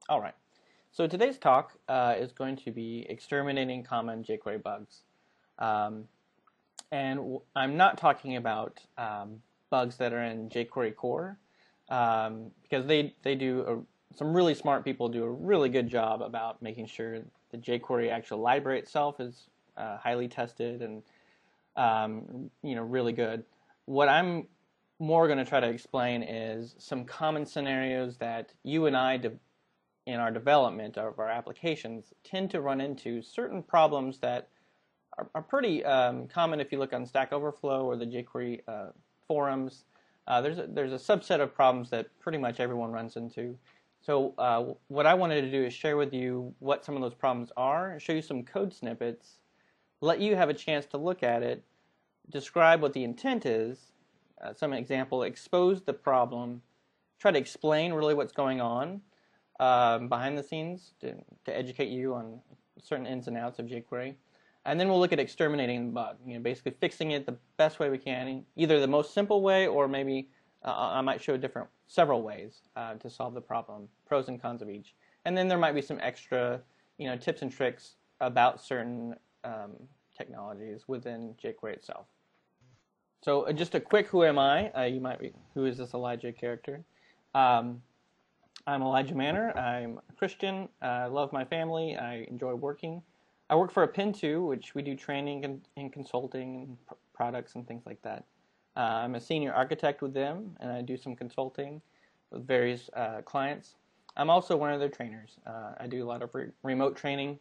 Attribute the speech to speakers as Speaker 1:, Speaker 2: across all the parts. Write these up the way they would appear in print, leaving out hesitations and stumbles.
Speaker 1: All right. So today's talk is going to be exterminating common jQuery bugs. Um, and I'm not talking about bugs that are in jQuery core because they do some really smart people do a really good job about making sure the jQuery actual library itself is highly tested and really good. What I'm more going to try to explain is some common scenarios that you and I in our development of our applications tend to run into certain problems that are pretty common if you look on Stack Overflow or the jQuery forums. There's a subset of problems that pretty much everyone runs into. So what I wanted to do is share with you what some of those problems are, show you some code snippets, let you have a chance to look at it, describe what the intent is, some example, expose the problem, try to explain really what's going on behind the scenes to educate you on certain ins and outs of jQuery. And then we'll look at exterminating the bug, basically fixing it the best way we can, either the most simple way or maybe I might show several ways to solve the problem, pros and cons of each. And then there might be some extra, tips and tricks about certain technologies within jQuery itself. So just a quick who am I? You might be, who is this Elijah character? Um, I'm Elijah Manor. I'm a Christian. I love my family. I enjoy working. I work for Apintu, which we do training and consulting and products and things like that. I'm a senior architect with them, and I do some consulting with various clients. I'm also one of their trainers. I do a lot of remote training.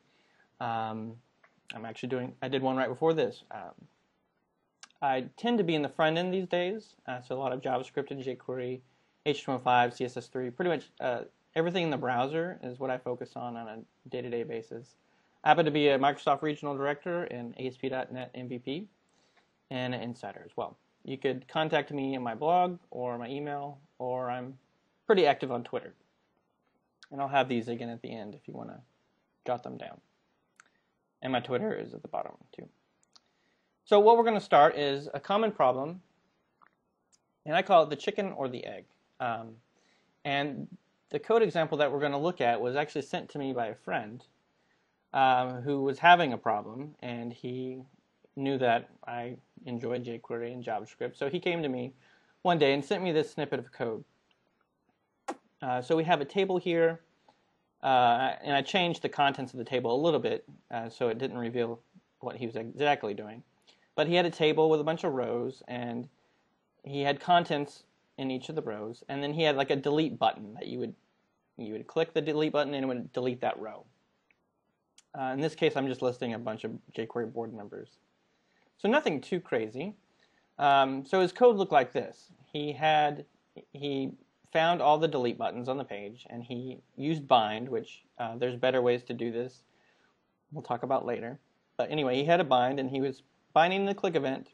Speaker 1: I did one right before this. I tend to be in the front end these days, so a lot of JavaScript and jQuery, HTML5, CSS3, pretty much everything in the browser is what I focus on a day-to-day basis. I happen to be a Microsoft Regional Director in ASP.NET MVP and an insider as well. You could contact me in my blog or my email, or I'm pretty active on Twitter. And I'll have these again at the end if you want to jot them down. And my Twitter is at the bottom too. So what we're going to start is a common problem, and I call it the chicken or the egg. And the code example that we're going to look at was actually sent to me by a friend who was having a problem, and he knew that I enjoyed jQuery and JavaScript. So he came to me one day and sent me this snippet of code. So we have a table here, and I changed the contents of the table a little bit so it didn't reveal what he was exactly doing. But he had a table with a bunch of rows, and he had contents in each of the rows, and then he had like a delete button that you would click the delete button and it would delete that row. In this case, I'm just listing a bunch of jQuery board members. So nothing too crazy. So his code looked like this. He found all the delete buttons on the page, and he used bind, which there's better ways to do this. We'll talk about later. But anyway, he had a bind, and he was binding the click event,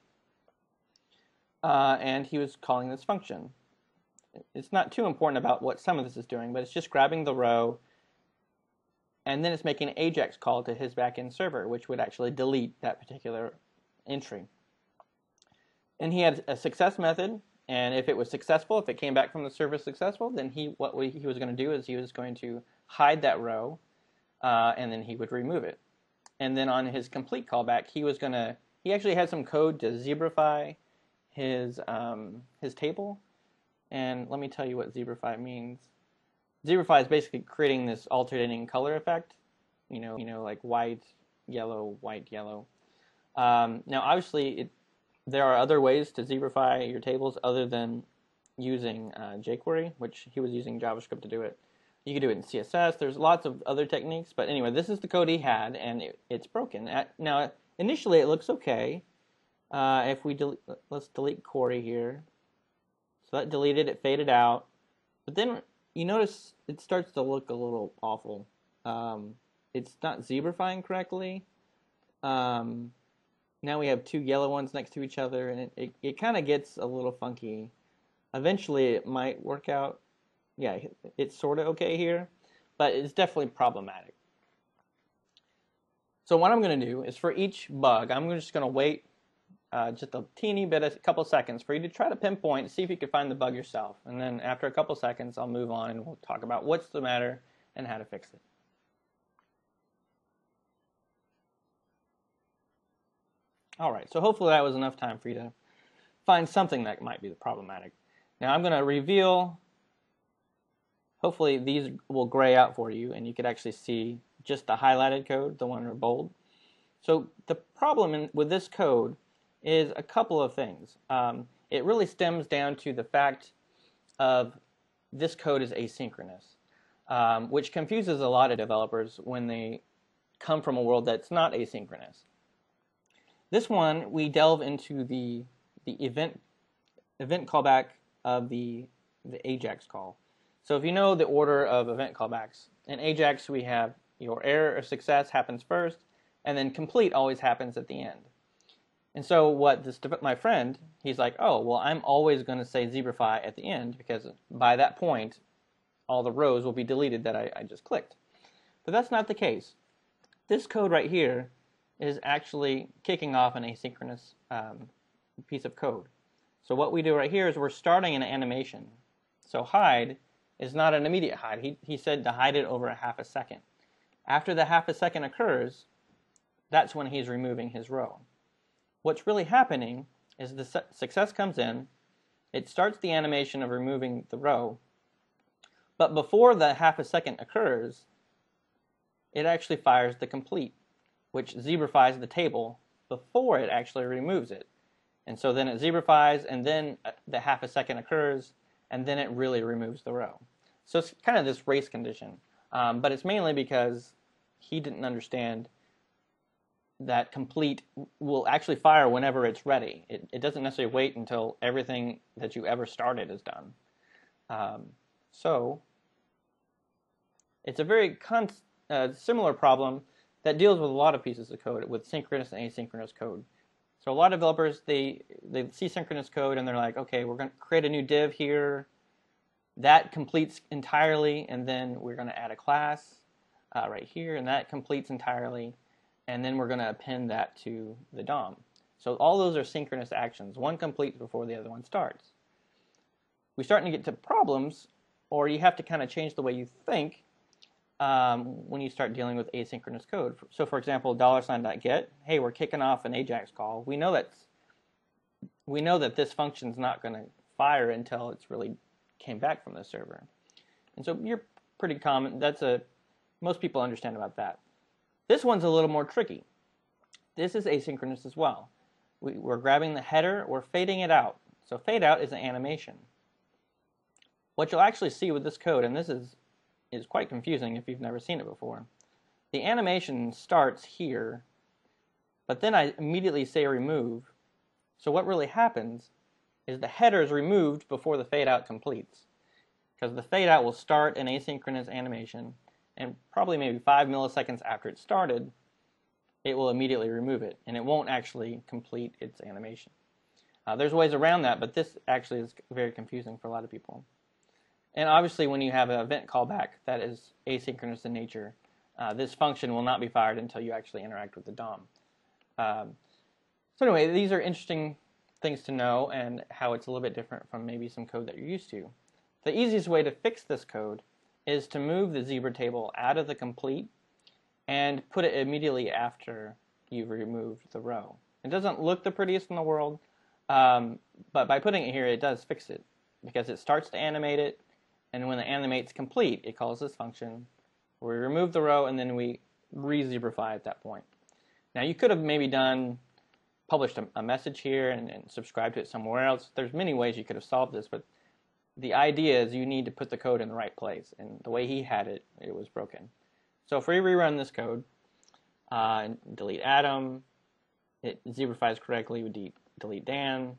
Speaker 1: and he was calling this function. It's not too important about what some of this is doing, but it's just grabbing the row, and then it's making an AJAX call to his backend server, which would actually delete that particular entry. And he had a success method, and if it was successful, if it came back from the server successful, then what he was going to do is he was going to hide that row, and then he would remove it. And then on his complete callback, he actually had some code to zebrify his table. And let me tell you what zebrify means. Zebrify is basically creating this alternating color effect, like white, yellow, white, yellow. Now, obviously, there are other ways to zebrify your tables other than using jQuery, which he was using JavaScript to do it. You could do it in CSS. There's lots of other techniques, but anyway, this is the code he had, and it's broken. Now, initially, it looks okay. If we let's delete Corey here. So that deleted, it faded out. But then you notice it starts to look a little awful. It's not zebrifying correctly. Now we have two yellow ones next to each other, and it kind of gets a little funky. Eventually, it might work out. Yeah, it's sort of okay here, but it's definitely problematic. So what I'm going to do is for each bug, I'm just going to wait just a teeny bit, a couple seconds for you to try to pinpoint, see if you can find the bug yourself. And then after a couple seconds, I'll move on and we'll talk about what's the matter and how to fix it. All right, so hopefully that was enough time for you to find something that might be problematic. Now I'm going to reveal, hopefully these will gray out for you and you could actually see just the highlighted code, the one in bold. So the problem with this code is a couple of things. It really stems down to the fact of this code is asynchronous, which confuses a lot of developers when they come from a world that's not asynchronous. This one, we delve into the event callback of the AJAX call. So if you know the order of event callbacks, in AJAX we have your error or success happens first, and then complete always happens at the end. And so what my friend, he's like, oh, well, I'm always going to say zebrify at the end because by that point, all the rows will be deleted that I just clicked. But that's not the case. This code right here is actually kicking off an asynchronous piece of code. So what we do right here is we're starting an animation. So hide is not an immediate hide. He said to hide it over a half a second. After the half a second occurs, that's when he's removing his row. What's really happening is the success comes in, it starts the animation of removing the row, but before the half a second occurs, it actually fires the complete, which zebrifies the table before it actually removes it. And so then it zebrifies, and then the half a second occurs, and then it really removes the row. So it's kind of this race condition, but it's mainly because he didn't understand that complete will actually fire whenever it's ready. It doesn't necessarily wait until everything that you ever started is done. So it's a very similar problem that deals with a lot of pieces of code with synchronous and asynchronous code. So a lot of developers, they see synchronous code and they're like, okay, we're going to create a new div here. That completes entirely, and then we're going to add a class right here, and that completes entirely. And then we're going to append that to the DOM. So all those are synchronous actions. One completes before the other one starts. We're starting to get to problems, or you have to kind of change the way you think when you start dealing with asynchronous code. So for example, $.get, hey, we're kicking off an AJAX call. We know that this function's not going to fire until it's really came back from the server. And so you're pretty common. Most people understand about that. This one's a little more tricky. This is asynchronous as well. We're grabbing the header, we're fading it out. So fade out is an animation. What you'll actually see with this code, and this is quite confusing if you've never seen it before, the animation starts here, but then I immediately say remove. So what really happens is the header is removed before the fade out completes, because the fade out will start an asynchronous animation, and probably maybe 5 milliseconds after it started, it will immediately remove it, and it won't actually complete its animation. There's ways around that, but this actually is very confusing for a lot of people. And obviously when you have an event callback that is asynchronous in nature, this function will not be fired until you actually interact with the DOM. So anyway, these are interesting things to know and how it's a little bit different from maybe some code that you're used to. The easiest way to fix this code is to move the zebra table out of the complete and put it immediately after you've removed the row. It doesn't look the prettiest in the world, but by putting it here, it does fix it because it starts to animate it, and when the animate's complete, it calls this function. We remove the row, and then we re-zebrify at that point. Now, you could have maybe published a message here and subscribed to it somewhere else. There's many ways you could have solved this, but the idea is you need to put the code in the right place, and the way he had it, it was broken. So if we rerun this code, and delete Adam, it zebrifies correctly, we delete Dan,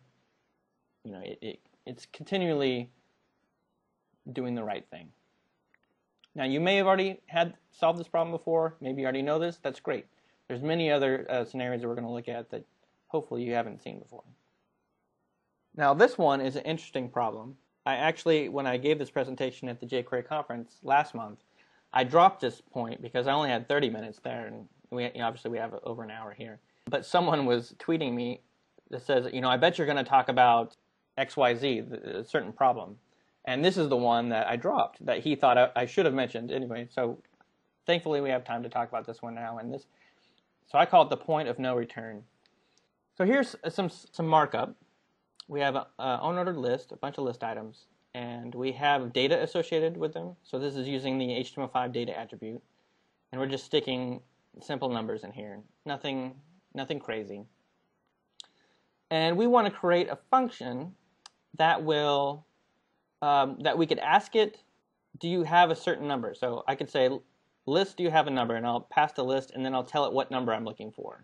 Speaker 1: it's continually doing the right thing. Now you may have already solved this problem before, maybe you already know this, that's great. There's many other scenarios that we're going to look at that hopefully you haven't seen before. Now this one is an interesting problem. I actually, when I gave this presentation at the jQuery conference last month, I dropped this point because I only had 30 minutes there, and obviously we have over an hour here. But someone was tweeting me that says, I bet you're going to talk about XYZ, a certain problem. And this is the one that I dropped that he thought I should have mentioned anyway. So thankfully we have time to talk about this one now. So I call it the point of no return. So here's some markup. We have an unordered list, a bunch of list items, and we have data associated with them. So this is using the HTML5 data attribute, and we're just sticking simple numbers in here. Nothing crazy. And we want to create a function that will that we could ask it, do you have a certain number? So I could say, list, do you have a number? And I'll pass the list, and then I'll tell it what number I'm looking for.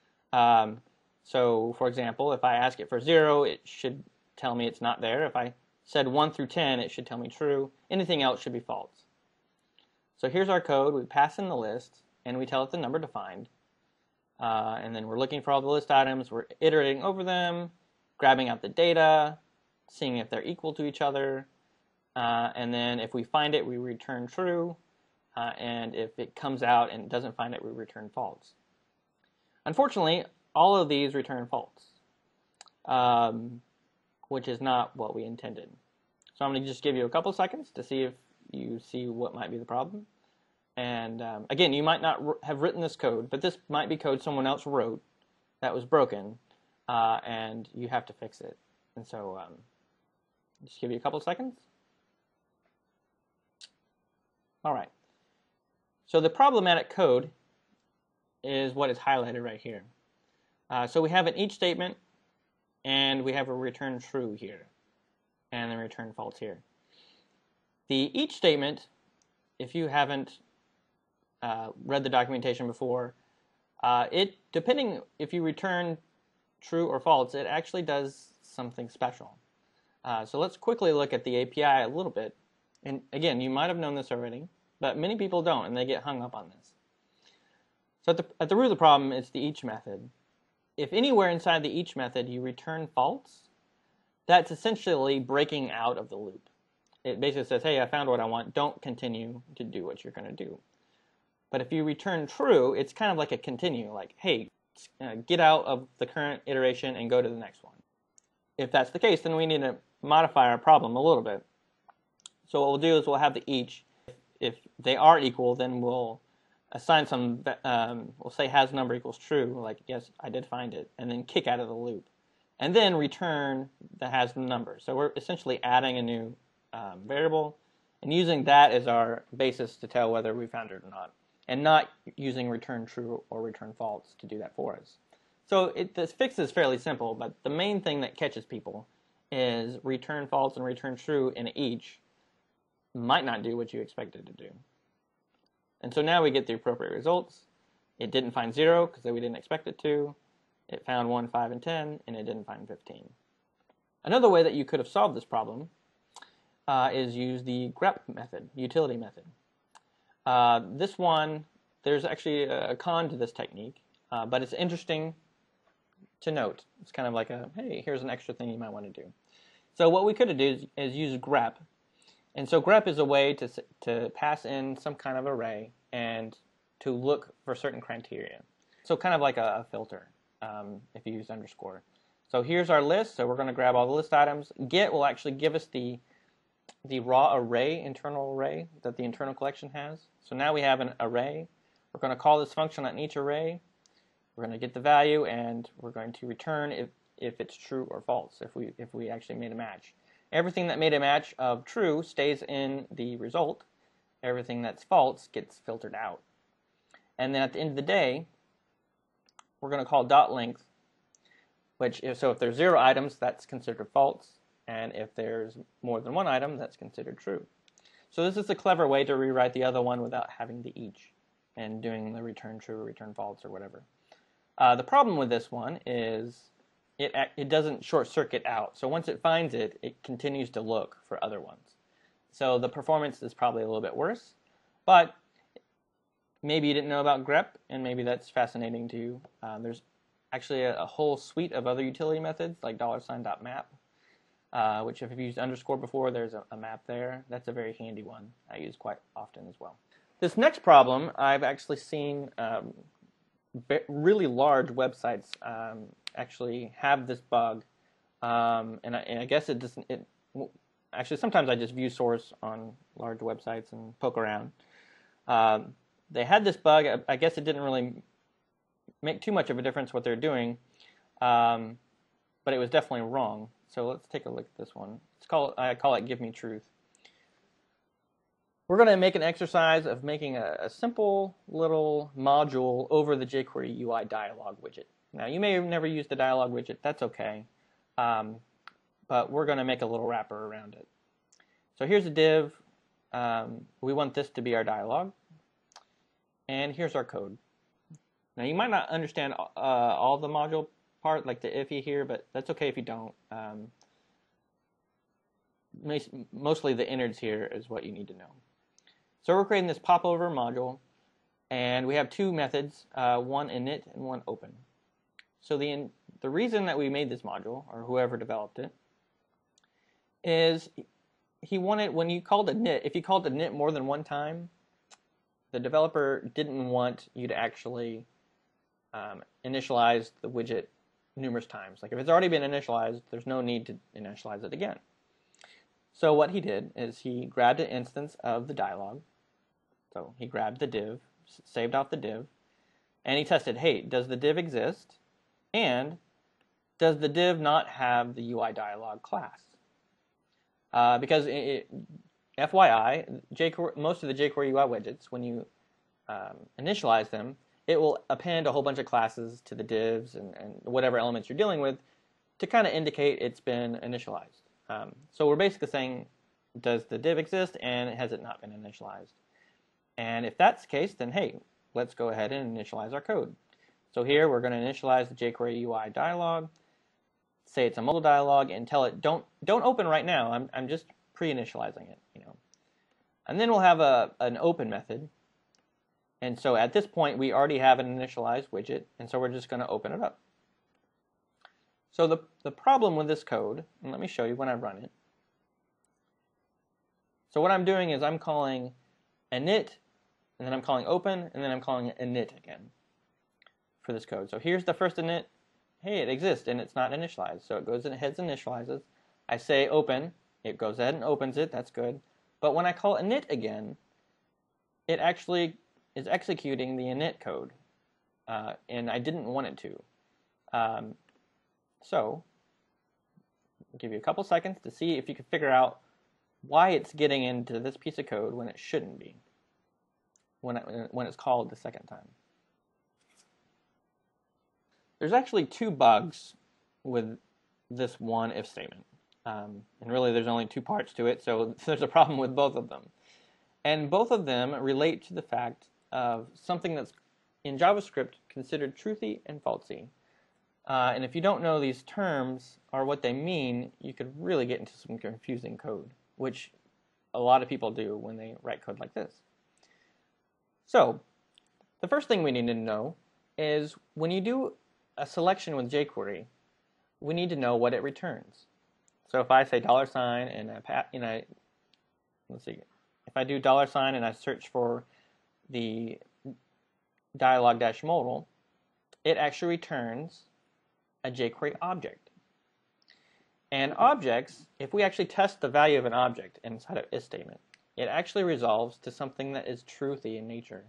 Speaker 1: So, for example, if I ask it for 0, it should tell me it's not there. If I said 1 through 10, it should tell me true. Anything else should be false. So here's our code. We pass in the list, and we tell it the number to find. And then we're looking for all the list items. We're iterating over them, grabbing out the data, seeing if they're equal to each other. And then if we find it, we return true. And if it comes out and doesn't find it, we return false. Unfortunately, all of these return false, which is not what we intended. So I'm going to just give you a couple seconds to see if you see what might be the problem. And again, you might not have written this code, but this might be code someone else wrote that was broken, and you have to fix it. And so just give you a couple seconds. All right. So the problematic code is what is highlighted right here. So we have an each statement, and we have a return true here, and then return false here. The each statement, if you haven't read the documentation before, depending if you return true or false, it actually does something special. So let's quickly look at the API a little bit. And again, you might have known this already, but many people don't, and they get hung up on this. So at the root of the problem is the each method. If anywhere inside the each method you return false, that's essentially breaking out of the loop. It basically says, hey, I found what I want. Don't continue to do what you're going to do. But if you return true, it's kind of like a continue, like, hey, get out of the current iteration and go to the next one. If that's the case, then we need to modify our problem a little bit. So what we'll do is we'll have the each. If they are equal, then we'll assign some, we'll say has number equals true, like, yes, I did find it, and then kick out of the loop. And then return that has the number. So we're essentially adding a new variable and using that as our basis to tell whether we found it or not, and not using return true or return false to do that for us. So this fix is fairly simple, but the main thing that catches people is return false and return true in each might not do what you expected to do. And so now we get the appropriate results. It didn't find 0 because we didn't expect it to. It found 1, 5, and 10, and it didn't find 15. Another way that you could have solved this problem is use the grep method, utility method. This one, there's actually a con to this technique, but it's interesting to note. It's kind of like hey, here's an extra thing you might want to do. So what we could do is use grep. And so grep is a way to pass in some kind of array and to look for certain criteria. So kind of like a filter if you use underscore. So here's our list. So we're going to grab all the list items. Get will actually give us the raw array, internal array that the internal collection has. So now we have an array. We're going to call this function on each array. We're going to get the value, and we're going to return if it's true or false, if we actually made a match. Everything that made a match of true stays in the result. Everything that's false gets filtered out. And then at the end of the day, we're going to call .length, so if there's 0 items, that's considered false. And if there's more than 1 item, that's considered true. So this is a clever way to rewrite the other one without having the each and doing the return true or return false or whatever. The problem with this one is it doesn't short circuit out. So once it finds it, it continues to look for other ones. So the performance is probably a little bit worse, but maybe you didn't know about grep, and maybe that's fascinating to you. There's actually a whole suite of other utility methods like $.map, which if you've used underscore before, there's a map there. That's a very handy one I use quite often as well. This next problem, I've actually seen really large websites actually have this bug, and I guess it doesn't. actually sometimes I just view source on large websites and poke around. They had this bug. I guess it didn't really make too much of a difference what they're doing, but it was definitely wrong. So let's take a look at this one. I call it Give Me Truth. We're going to make an exercise of making a simple little module over the jQuery UI dialog widget. Now, you may have never used the dialog widget. That's okay. But we're going to make a little wrapper around it. So here's a div. We want this to be our dialog. And here's our code. Now, you might not understand all the module part, like the ify here, but that's okay if you don't. Mostly the innards here is what you need to know. So we're creating this popover module, and we have two methods, one init and one open. So the reason that we made this module, or whoever developed it, is he wanted, when you called init, if you called init more than one time, the developer didn't want you to actually initialize the widget numerous times. Like if it's already been initialized, there's no need to initialize it again. So what he did is he grabbed an instance of the dialog. So he grabbed the div, saved off the div, and he tested, hey, does the div exist? And does the div not have the UI dialog class? Because FYI, most of the jQuery UI widgets, when you initialize them, it will append a whole bunch of classes to the divs and whatever elements you're dealing with to kind of indicate it's been initialized. So we're basically saying, does the div exist and has it not been initialized? And if that's the case, then hey, let's go ahead and initialize our code. So here we're going to initialize the jQuery UI dialog, say it's a modal dialog, and tell it don't open right now. I'm just pre-initializing it, you know. And then we'll have an open method. And so at this point we already have an initialized widget, and so we're just going to open it up. So the problem with this code, and let me show you when I run it. So what I'm doing is I'm calling init, and then I'm calling open, and then I'm calling init again for this code. So here's the first init. Hey, it exists, and it's not initialized. So it goes ahead and initializes. I say open. It goes ahead and opens it. That's good. But when I call init again, it actually is executing the init code, and I didn't want it to. So I'll give you a couple seconds to see if you can figure out why it's getting into this piece of code when it shouldn't be, when it's called the second time. There's actually two bugs with this one if statement. And really there's only two parts to it, so there's a problem with both of them. And both of them relate to the fact of something that's in JavaScript considered truthy and falsy. And if you don't know these terms or what they mean, you could really get into some confusing code, which a lot of people do when they write code like this. So the first thing we need to know is when you do a selection with jQuery, we need to know what it returns. So if I say $, and let's see, if I do $, and I search for the dialog-modal, it actually returns a jQuery object. And objects, if we actually test the value of an object inside of if statement, it actually resolves to something that is truthy in nature.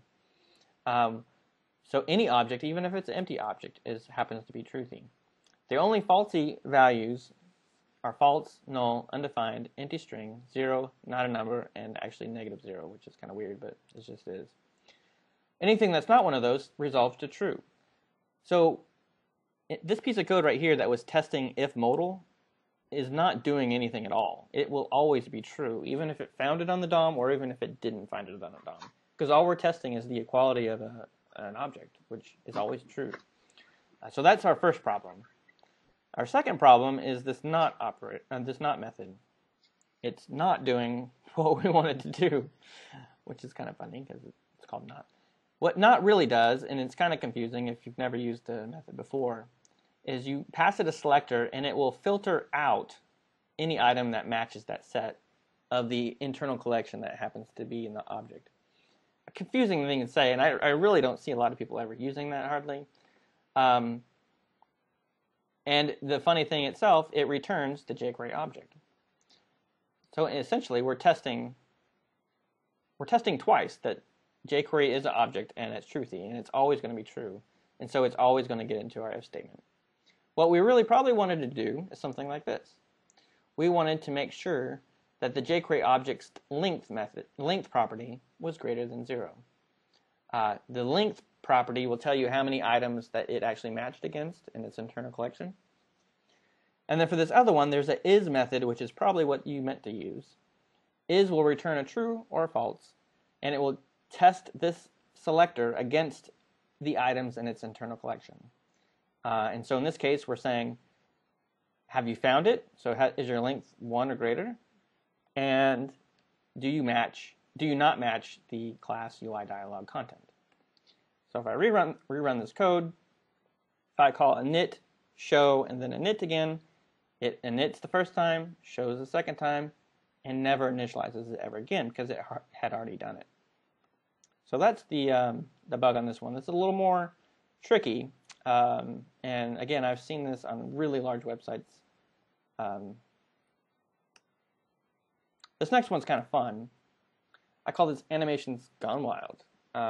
Speaker 1: So any object, even if it's an empty object, happens to be truthy. The only falsy values are false, null, undefined, empty string, 0, not a number, and actually -0, which is kind of weird, but it just is. Anything that's not one of those resolves to true. So this piece of code right here that was testing if modal is not doing anything at all. It will always be true, even if it found it on the DOM or even if it didn't find it on the DOM. Because all we're testing is the equality of an object, which is always true. So that's our first problem. Our second problem is this not method. It's not doing what we want it to do, which is kind of funny because it's called not. What not really does, and it's kind of confusing if you've never used the method before, is you pass it a selector and it will filter out any item that matches that set of the internal collection that happens to be in the object. A confusing thing to say, and I really don't see a lot of people ever using that hardly. And the funny thing itself, it returns the jQuery object. So essentially, we're testing twice that jQuery is an object and it's truthy, and it's always going to be true. And so it's always going to get into our if statement. What we really probably wanted to do is something like this. We wanted to make sure that the jQuery object's length property was greater than 0. The length property will tell you how many items that it actually matched against in its internal collection. And then for this other one, there's an is method, which is probably what you meant to use. Is will return a true or a false, and it will test this selector against the items in its internal collection. And so in this case, we're saying, have you found it? So is your length 1 or greater? And do you not match the class UI dialog content? So if I rerun this code, if I call init show and then init again, it inits the first time, shows the second time, and never initializes it ever again because it had already done it. So that's the bug on this one. It's a little more tricky, and again, I've seen this on really large websites. This next one's kind of fun. I call this animations gone wild.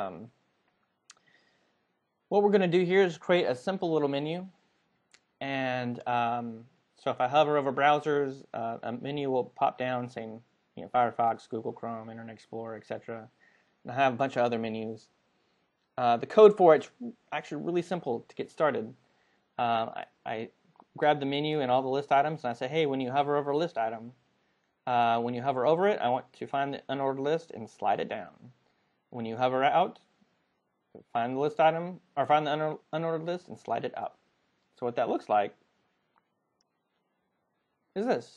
Speaker 1: What we're going to do here is create a simple little menu, and so if I hover over browsers, a menu will pop down saying, Firefox, Google Chrome, Internet Explorer, etc. And I have a bunch of other menus. The code for it's actually really simple to get started. I grab the menu and all the list items, and I say, hey, when you hover over a list item, when you hover over it, I want to find the unordered list and slide it down. When you hover out, find the list item, or find the unordered list and slide it up. So what that looks like is this.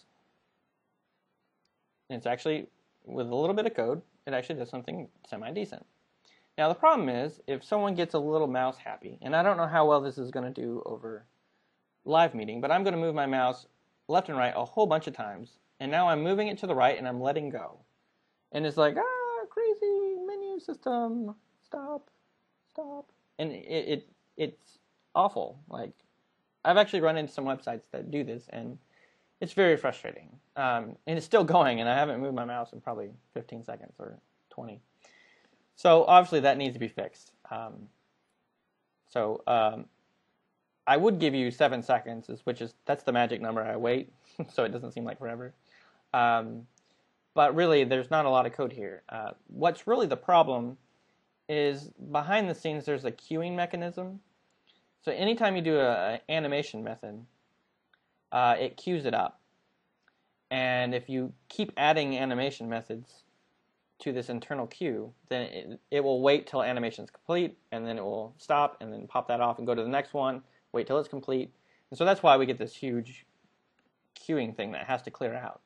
Speaker 1: And it's actually, with a little bit of code, it actually does something semi-decent. Now the problem is, if someone gets a little mouse happy, and I don't know how well this is going to do over live meeting, but I'm going to move my mouse left and right a whole bunch of times, and now I'm moving it to the right and I'm letting go. And it's like, crazy menu system, stop. And it's awful. Like, I've actually run into some websites that do this, and it's very frustrating. And it's still going, and I haven't moved my mouse in probably 15 seconds or 20. So obviously that needs to be fixed. I would give you 7 seconds, that's the magic number I wait, so it doesn't seem like forever. But really, there's not a lot of code here. What's really the problem is behind the scenes there's a queuing mechanism. So anytime you do an animation method, it queues it up. And if you keep adding animation methods to this internal queue, then it will wait till animation is complete, and then it will stop, and then pop that off and go to the next one, wait till it's complete. And so that's why we get this huge queuing thing that has to clear out.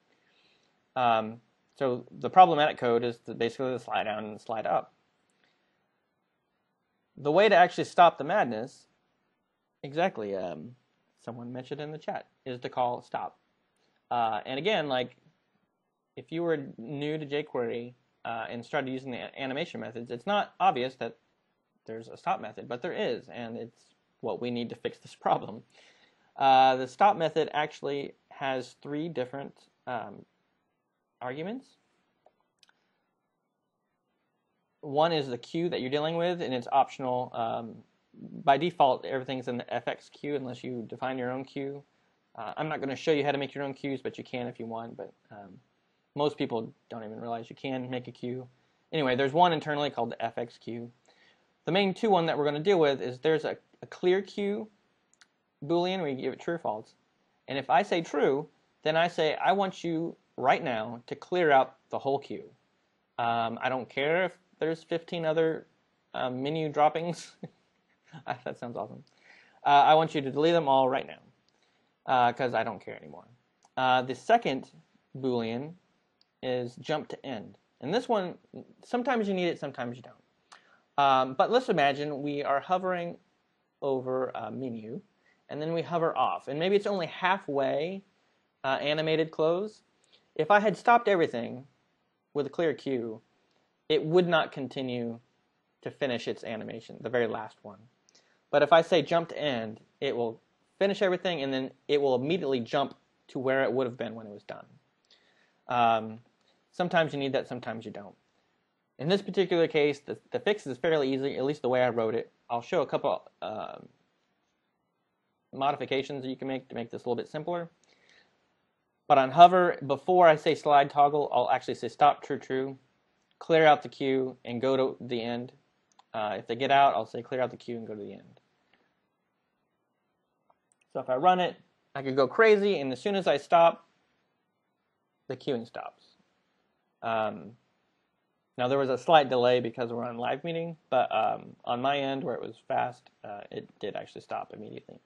Speaker 1: So the problematic code is basically the slide down and slide up. The way to actually stop the madness, exactly, someone mentioned in the chat, is to call stop. And again, like, if you were new to jQuery and started using the animation methods, it's not obvious that there's a stop method, but there is, and it's what we need to fix this problem. The stop method actually has 3 different arguments. One is the queue that you're dealing with, and it's optional. By default, everything's in the FX queue unless you define your own queue. I'm not going to show you how to make your own queues, but you can if you want. But most people don't even realize you can make a queue. Anyway, there's one internally called the FX queue. The main one that we're going to deal with is there's a clear queue Boolean where you give it true or false. And if I say true, then I say I want you right now to clear out the whole queue. I don't care if there's 15 other menu droppings. That sounds awesome. I want you to delete them all right now because I don't care anymore. The second Boolean is jump to end. And this one, sometimes you need it, sometimes you don't. But let's imagine we are hovering over a menu, and then we hover off. And maybe it's only halfway animated close. If I had stopped everything with a clear queue, it would not continue to finish its animation, the very last one. But if I say jump to end, it will finish everything, and then it will immediately jump to where it would have been when it was done. Sometimes you need that, sometimes you don't. In this particular case, the fix is fairly easy, at least the way I wrote it. I'll show a couple modifications that you can make to make this a little bit simpler. But on hover, before I say slide toggle, I'll actually say stop true true, clear out the queue, and go to the end. If they get out, I'll say clear out the queue and go to the end. So if I run it, I could go crazy, and as soon as I stop, the queuing stops. Now there was a slight delay because we're on live meeting, but on my end where it was fast, it did actually stop immediately.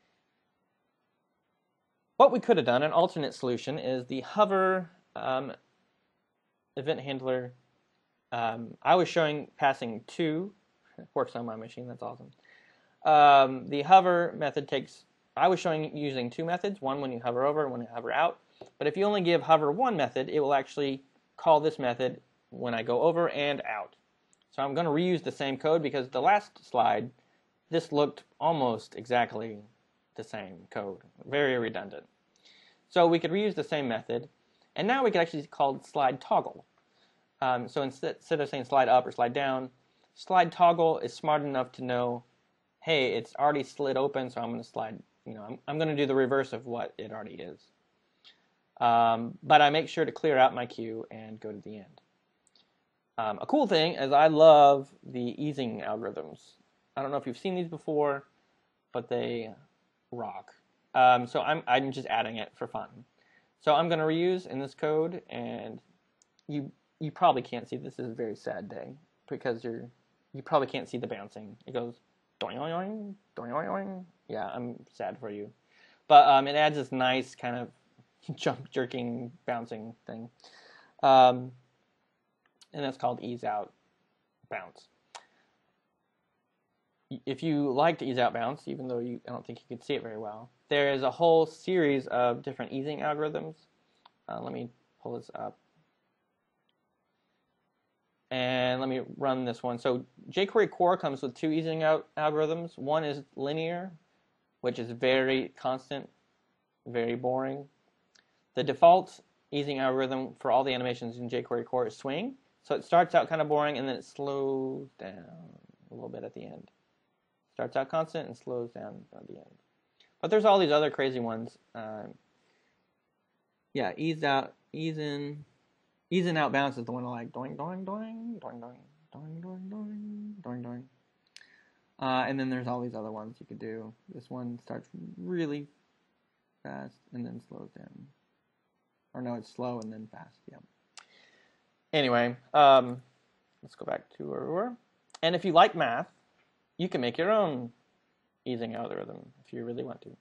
Speaker 1: What we could have done, an alternate solution, is the hover event handler. I was showing passing 2. It works on my machine, that's awesome. The hover method takes, I was showing using 2 methods, one when you hover over and one when you hover out. But if you only give hover 1 method, it will actually call this method when I go over and out. So I'm going to reuse the same code because the last slide, this looked almost exactly the same code, very redundant. So we could reuse the same method, and now we could actually call it slide toggle. So instead of saying slide up or slide down, slide toggle is smart enough to know, hey, it's already slid open, so I'm going to slide, I'm going to do the reverse of what it already is. But I make sure to clear out my queue and go to the end. A cool thing is I love the easing algorithms. I don't know if you've seen these before, but they rock. So I'm just adding it for fun. So I'm going to reuse in this code, and you probably can't see this. Is a very sad day because you probably can't see the bouncing. It goes doing doing doing. Yeah, I'm sad for you, but it adds this nice kind of jump jerking bouncing thing, and that's called ease out bounce. If you like to ease out bounce, even though I don't think you can see it very well, there is a whole series of different easing algorithms. Let me pull this up. And let me run this one. So jQuery Core comes with 2 easing out algorithms. One is linear, which is very constant, very boring. The default easing algorithm for all the animations in jQuery Core is swing. So it starts out kind of boring, and then it slows down a little bit at the end. Starts out constant and slows down at the end. But there's all these other crazy ones. Yeah, ease out, ease in out bounce is the one I like. Doing, doing, doing, doing, doing, doing, doing, doing, doing, doing. And then there's all these other ones you could do. This one starts really fast and then slows down. Or no, it's slow and then fast. Yeah. Anyway, let's go back to where we were. And if you like math, you can make your own easing algorithm if you really want to.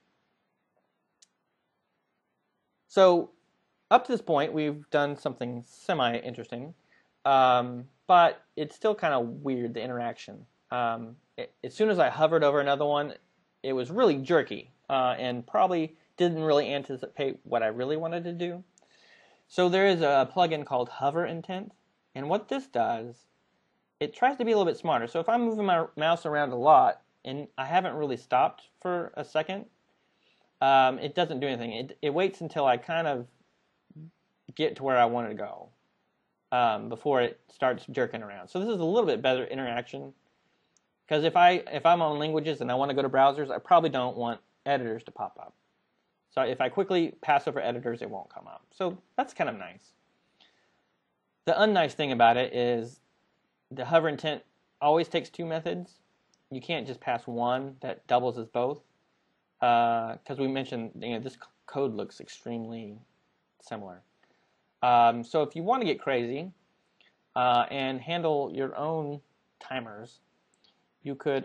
Speaker 1: So up to this point, we've done something semi-interesting, but it's still kind of weird, the interaction. As soon as I hovered over another one, it was really jerky and probably didn't really anticipate what I really wanted to do. So there is a plugin called Hover Intent, and what this does, it tries to be a little bit smarter. So if I'm moving my mouse around a lot and I haven't really stopped for a second, it doesn't do anything. It waits until I kind of get to where I want to go before it starts jerking around. So this is a little bit better interaction, because if I'm on languages and I want to go to browsers, I probably don't want editors to pop up. So if I quickly pass over editors, it won't come up. So that's kind of nice. The unnice thing about it is the hover intent always takes 2 methods. You can't just pass one that doubles as both, because we mentioned this code looks extremely similar. So if you want to get crazy and handle your own timers, you could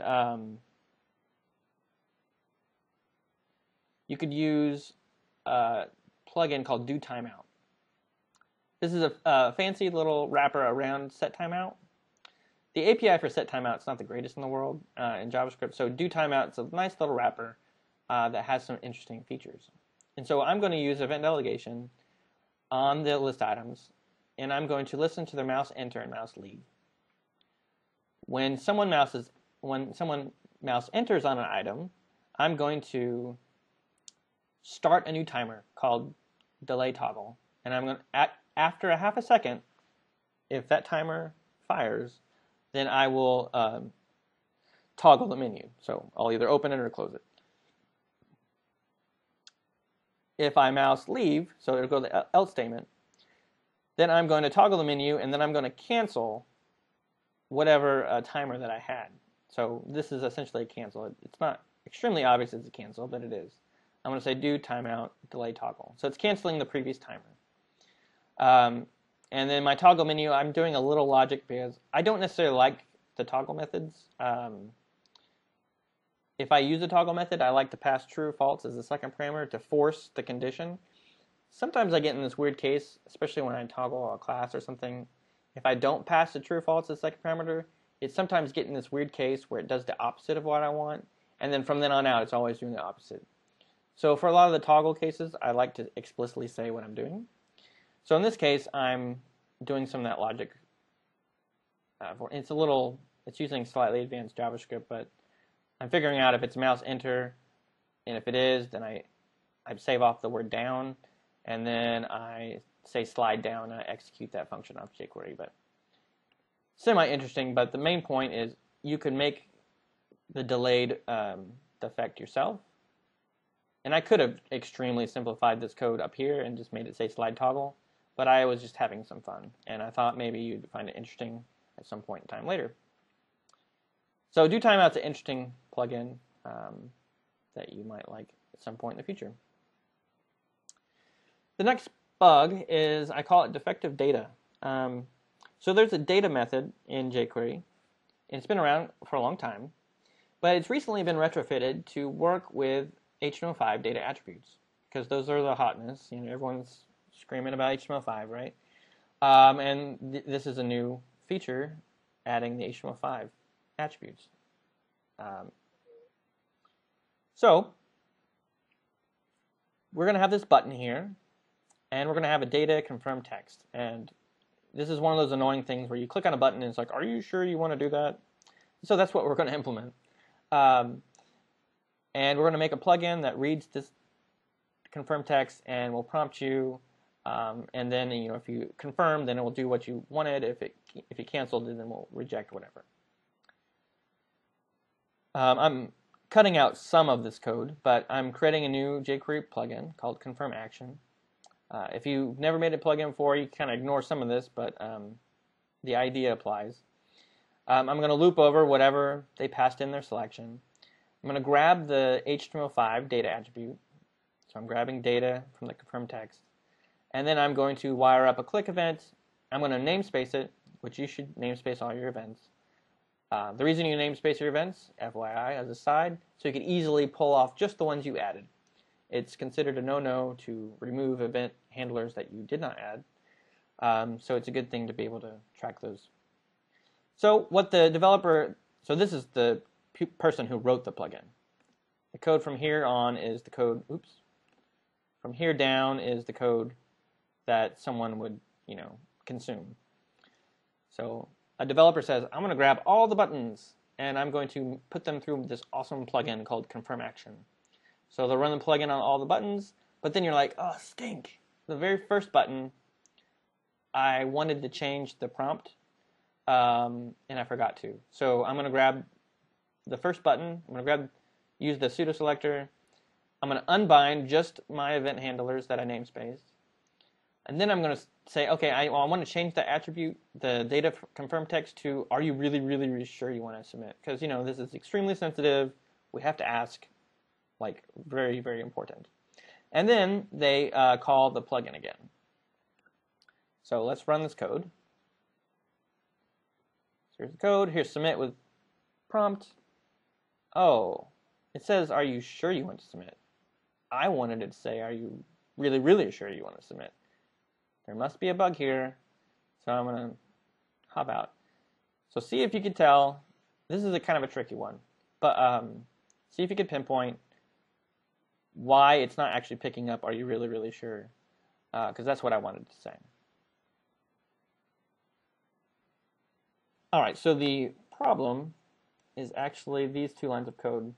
Speaker 1: use a plugin called Do Timeout. This is a fancy little wrapper around set timeout. The API for set timeout is not the greatest in the world in JavaScript, so Do Timeout is a nice little wrapper that has some interesting features. And so I'm going to use event delegation on the list items, and I'm going to listen to their mouse enter and mouse leave. When someone mouse enters on an item, I'm going to start a new timer called delay toggle, and I'm going to after a half a second, if that timer fires, then I will toggle the menu. So I'll either open it or close it. If I mouse leave, so it'll go to the else statement, then I'm going to toggle the menu, and then I'm going to cancel whatever timer that I had. So this is essentially a cancel. It's not extremely obvious it's a cancel, but it is. I'm going to say do timeout delay toggle. So it's canceling the previous timer. And then my toggle menu, I'm doing a little logic because I don't necessarily like the toggle methods. If I use a toggle method, I like to pass true or false as the second parameter to force the condition. Sometimes I get in this weird case, especially when I toggle a class or something. If I don't pass the true or false as the second parameter, it sometimes gets in this weird case where it does the opposite of what I want. And then from then on out, it's always doing the opposite. So for a lot of the toggle cases, I like to explicitly say what I'm doing. So in this case, I'm doing some of that logic. It's using slightly advanced JavaScript, but I'm figuring out if it's mouse enter, and if it is, then I save off the word down, and then I say slide down, and I execute that function off jQuery. But semi-interesting, but the main point is you can make the delayed defect yourself. And I could have extremely simplified this code up here and just made it say slide toggle, but I was just having some fun, and I thought maybe you'd find it interesting at some point in time later. So do timeout's an interesting plugin that you might like at some point in the future. The next bug is, I call it defective data. So there's a data method in jQuery, and it's been around for a long time, but it's recently been retrofitted to work with HTML5 data attributes, because those are the hotness. You know, everyone's screaming about HTML5, right? And this is a new feature adding the HTML5 attributes. So we're going to have this button here, and we're going to have a data confirm text. And this is one of those annoying things where you click on a button and it's like, are you sure you want to do that? So that's what we're going to implement. And we're going to make a plugin that reads this confirm text and will prompt you. And then, you know, if you confirm, then it will do what you wanted. If you canceled, then we'll reject whatever. I'm cutting out some of this code, but I'm creating a new jQuery plugin called Confirm Action. If you've never made a plugin before, you kind of ignore some of this, but the idea applies. I'm going to loop over whatever they passed in their selection. I'm going to grab the HTML5 data attribute. So I'm grabbing data from the confirm text. And then I'm going to wire up a click event. I'm going to namespace it, which you should namespace all your events. The reason you namespace your events, FYI, as a side, so you can easily pull off just the ones you added. It's considered a no-no to remove event handlers that you did not add. So it's a good thing to be able to track those. So what the developer, so this is the person who wrote the plugin. The code from here on is the code, from here down is the code that someone would, you know, consume. So a developer says, I'm going to grab all the buttons and I'm going to put them through this awesome plugin called Confirm Action. So they'll run the plugin on all the buttons, but then you're like, oh, stink. The very first button, I wanted to change the prompt, and I forgot to. So I'm going to grab the first button. I'm going to use the pseudo selector. I'm going to unbind just my event handlers that I namespaced. And then I'm going to say, okay, I want to change the attribute, the data confirm text to, are you really, really, really sure you want to submit? Because, you know, this is extremely sensitive. We have to ask, like, very, very important. And then they call the plugin again. So let's run this code. So here's the code. Here's submit with prompt. Oh, it says, are you sure you want to submit? I wanted it to say, are you really, really sure you want to submit? There must be a bug here, so I'm going to hop out. So see if you could tell. This is a kind of a tricky one, but see if you could pinpoint why it's not actually picking up, are you really, really sure? Because that's what I wanted to say. All right, so the problem is actually these two lines of code.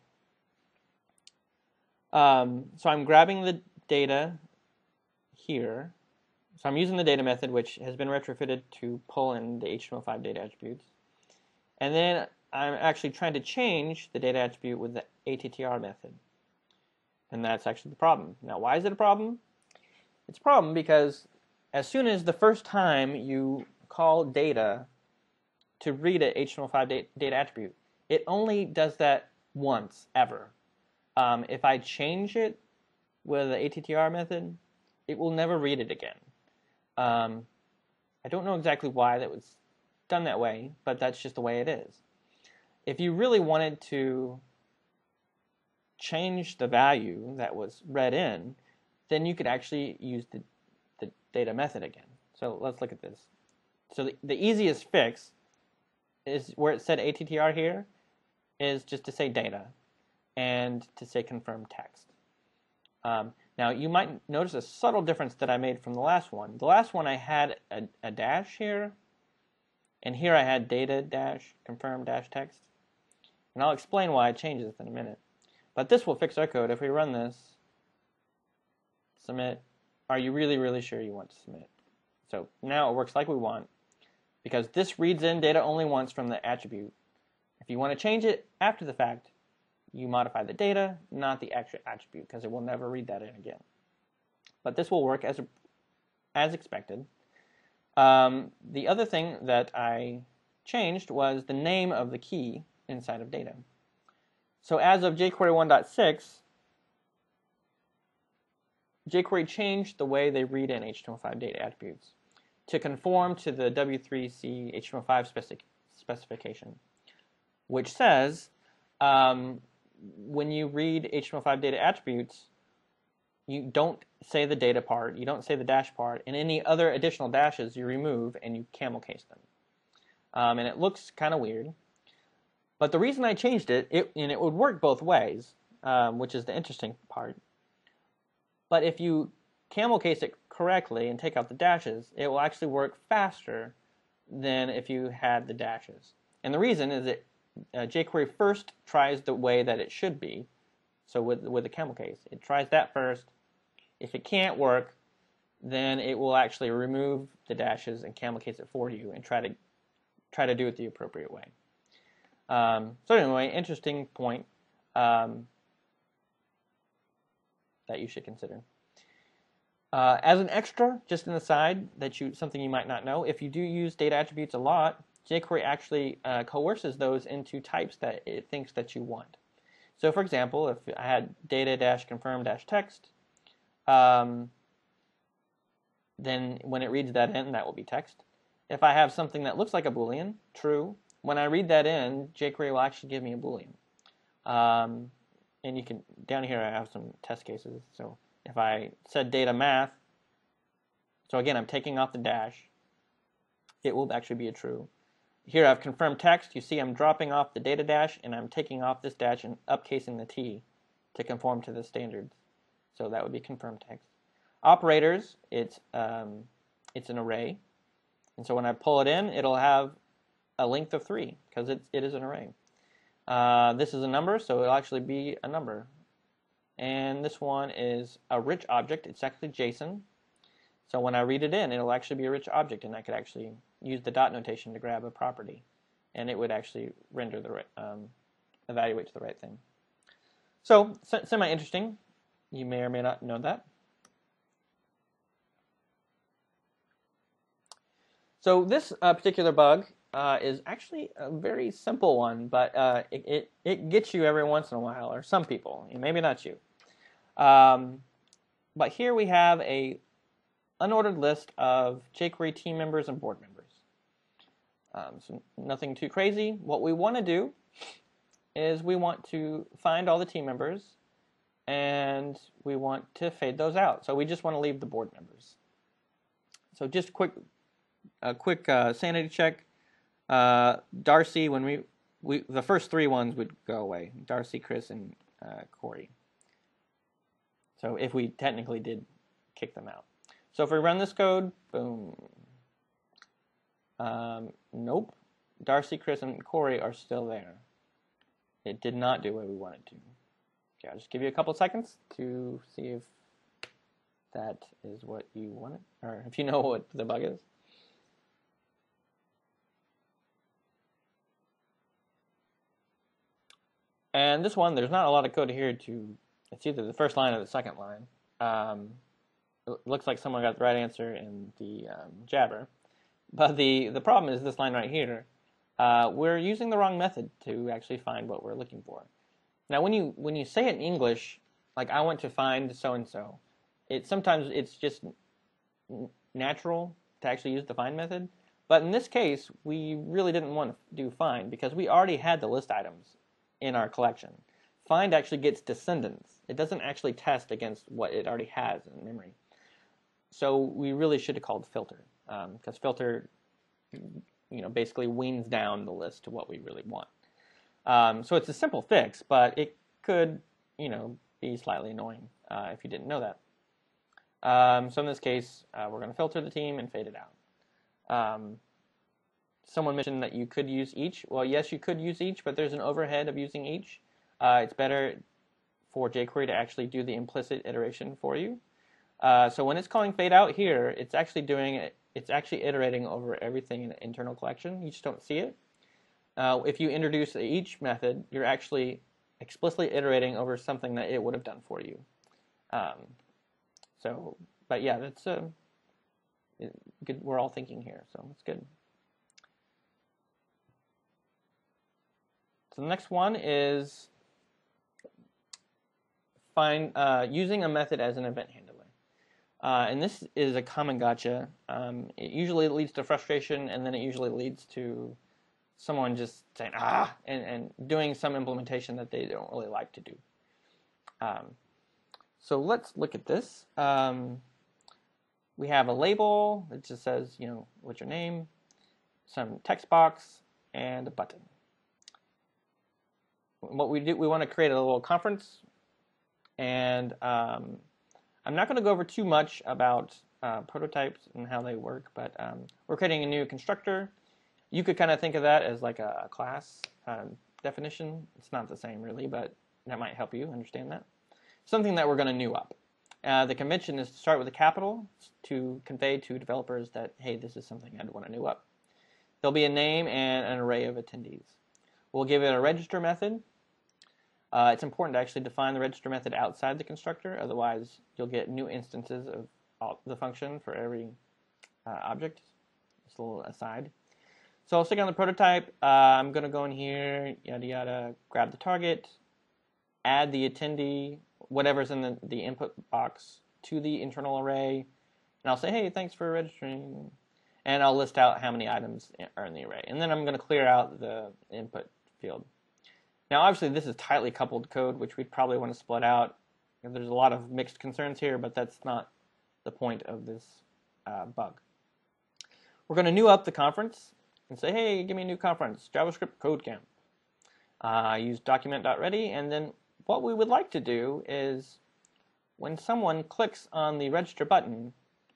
Speaker 1: So I'm grabbing the data here. So I'm using the data method, which has been retrofitted to pull in the HTML5 data attributes. And then I'm actually trying to change the data attribute with the ATTR method. And that's actually the problem. Now, why is it a problem? It's a problem because as soon as the first time you call data to read an HTML5 data attribute, it only does that once, ever. If I change it with the ATTR method, it will never read it again. I don't know exactly why that was done that way, but that's just the way it is. If you really wanted to change the value that was read in, then you could actually use the data method again. So let's look at this. So the easiest fix is where it said ATTR here, is just to say data and to say confirm text. Now you might notice a subtle difference that I made from the last one. The last one I had a dash here, and here I had data dash confirm dash text. And I'll explain why I changed this in a minute. But this will fix our code. If we run this, submit, are you really, really sure you want to submit? So now it works like we want, because this reads in data only once from the attribute. If you want to change it after the fact, you modify the data, not the actual attribute, because it will never read that in again. But this will work as expected. The other thing that I changed was the name of the key inside of data. So as of jQuery 1.6, jQuery changed the way they read in HTML5 data attributes to conform to the W3C HTML5 specification, which says when you read HTML5 data attributes, you don't say the data part, you don't say the dash part, and any other additional dashes you remove and you camel case them. And it looks kind of weird. But the reason I changed it, and it would work both ways, which is the interesting part. But if you camel case it correctly and take out the dashes, it will actually work faster than if you had the dashes. And the reason is that jQuery first tries the way that it should be. So with the camel case, it tries that first. If it can't work, then it will actually remove the dashes and camel case it for you and try to do it the appropriate way. So anyway, interesting point that you should consider. As an extra, just an aside, something you might not know, if you do use data attributes a lot, jQuery actually coerces those into types that it thinks that you want. So for example, if I had data-confirm-text, then when it reads that in, that will be text. If I have something that looks like a Boolean, true, when I read that in, jQuery will actually give me a Boolean. And you can, down here I have some test cases. So if I said data math, so again I'm taking off the dash, it will actually be a true. Here I've confirmed text. You see I'm dropping off the data dash and I'm taking off this dash and upcasing the T to conform to the standards. So that would be confirmed text. Operators, it's an array. And so when I pull it in, it'll have a length of 3 because it is an array. This is a number, so it'll actually be a number. And this one is a rich object. It's actually JSON. So when I read it in, it'll actually be a rich object, and I could actually use the dot notation to grab a property, and it would actually render the right, evaluate to the right thing. So semi-interesting. You may or may not know that. So this particular bug is actually a very simple one, but it gets you every once in a while, or some people, maybe not you. But here we have a unordered list of jQuery team members and board members. So nothing too crazy. What we want to do is we want to find all the team members, and we want to fade those out. So we just want to leave the board members. So just a quick sanity check. Darcy, when the first 3 ones would go away. Darcy, Chris, and Corey. So if we technically did kick them out. So if we run this code, boom. Nope. Darcy, Chris, and Corey are still there. It did not do what we wanted to. Okay, I'll just give you a couple seconds to see if that is what you wanted, or if you know what the bug is. And this one, there's not a lot of code here it's either the first line or the second line. It looks like someone got the right answer in the Jabber. But the problem is this line right here. We're using the wrong method to actually find what we're looking for. Now, when you say it in English, like I want to find so-and-so, sometimes it's just natural to actually use the find method. But in this case, we really didn't want to do find because we already had the list items in our collection. Find actually gets descendants. It doesn't actually test against what it already has in memory. So we really should have called filter, because filter, basically weans down the list to what we really want. So it's a simple fix, but it could, be slightly annoying if you didn't know that. So in this case, we're going to filter the team and fade it out. Someone mentioned that you could use each. Well, yes, you could use each, but there's an overhead of using each. It's better for jQuery to actually do the implicit iteration for you. So when it's calling fade out here, it's actually iterating over everything in the internal collection. You just don't see it. If you introduce the each method, you're actually explicitly iterating over something that it would have done for you. But yeah, that's good. We're all thinking here, so that's good. So the next one is using a method as an event handler. And this is a common gotcha. It usually leads to frustration, and then it usually leads to someone just saying, and doing some implementation that they don't really like to do. So let's look at this. We have a label that just says, what's your name, some text box, and a button. What we do, we want to create a little conference, and I'm not going to go over too much about prototypes and how they work, but we're creating a new constructor. You could kind of think of that as like a class definition. It's not the same really, but that might help you understand that. Something that we're going to new up. The convention is to start with a capital to convey to developers that, hey, this is something I'd want to new up. There'll be a name and an array of attendees. We'll give it a register method. It's important to actually define the register method outside the constructor, otherwise you'll get new instances of the function for every object. Just a little aside. So I'll stick on the prototype. I'm going to go in here, yada yada, grab the target, add the attendee, whatever's in the input box to the internal array, and I'll say, hey, thanks for registering, and I'll list out how many items are in the array. And then I'm going to clear out the input field. Now, obviously, this is tightly coupled code, which we'd probably want to split out. There's a lot of mixed concerns here, but that's not the point of this bug. We're going to new up the conference and say, hey, give me a new conference, JavaScript Code Camp. Use document.ready, and then what we would like to do is when someone clicks on the register button,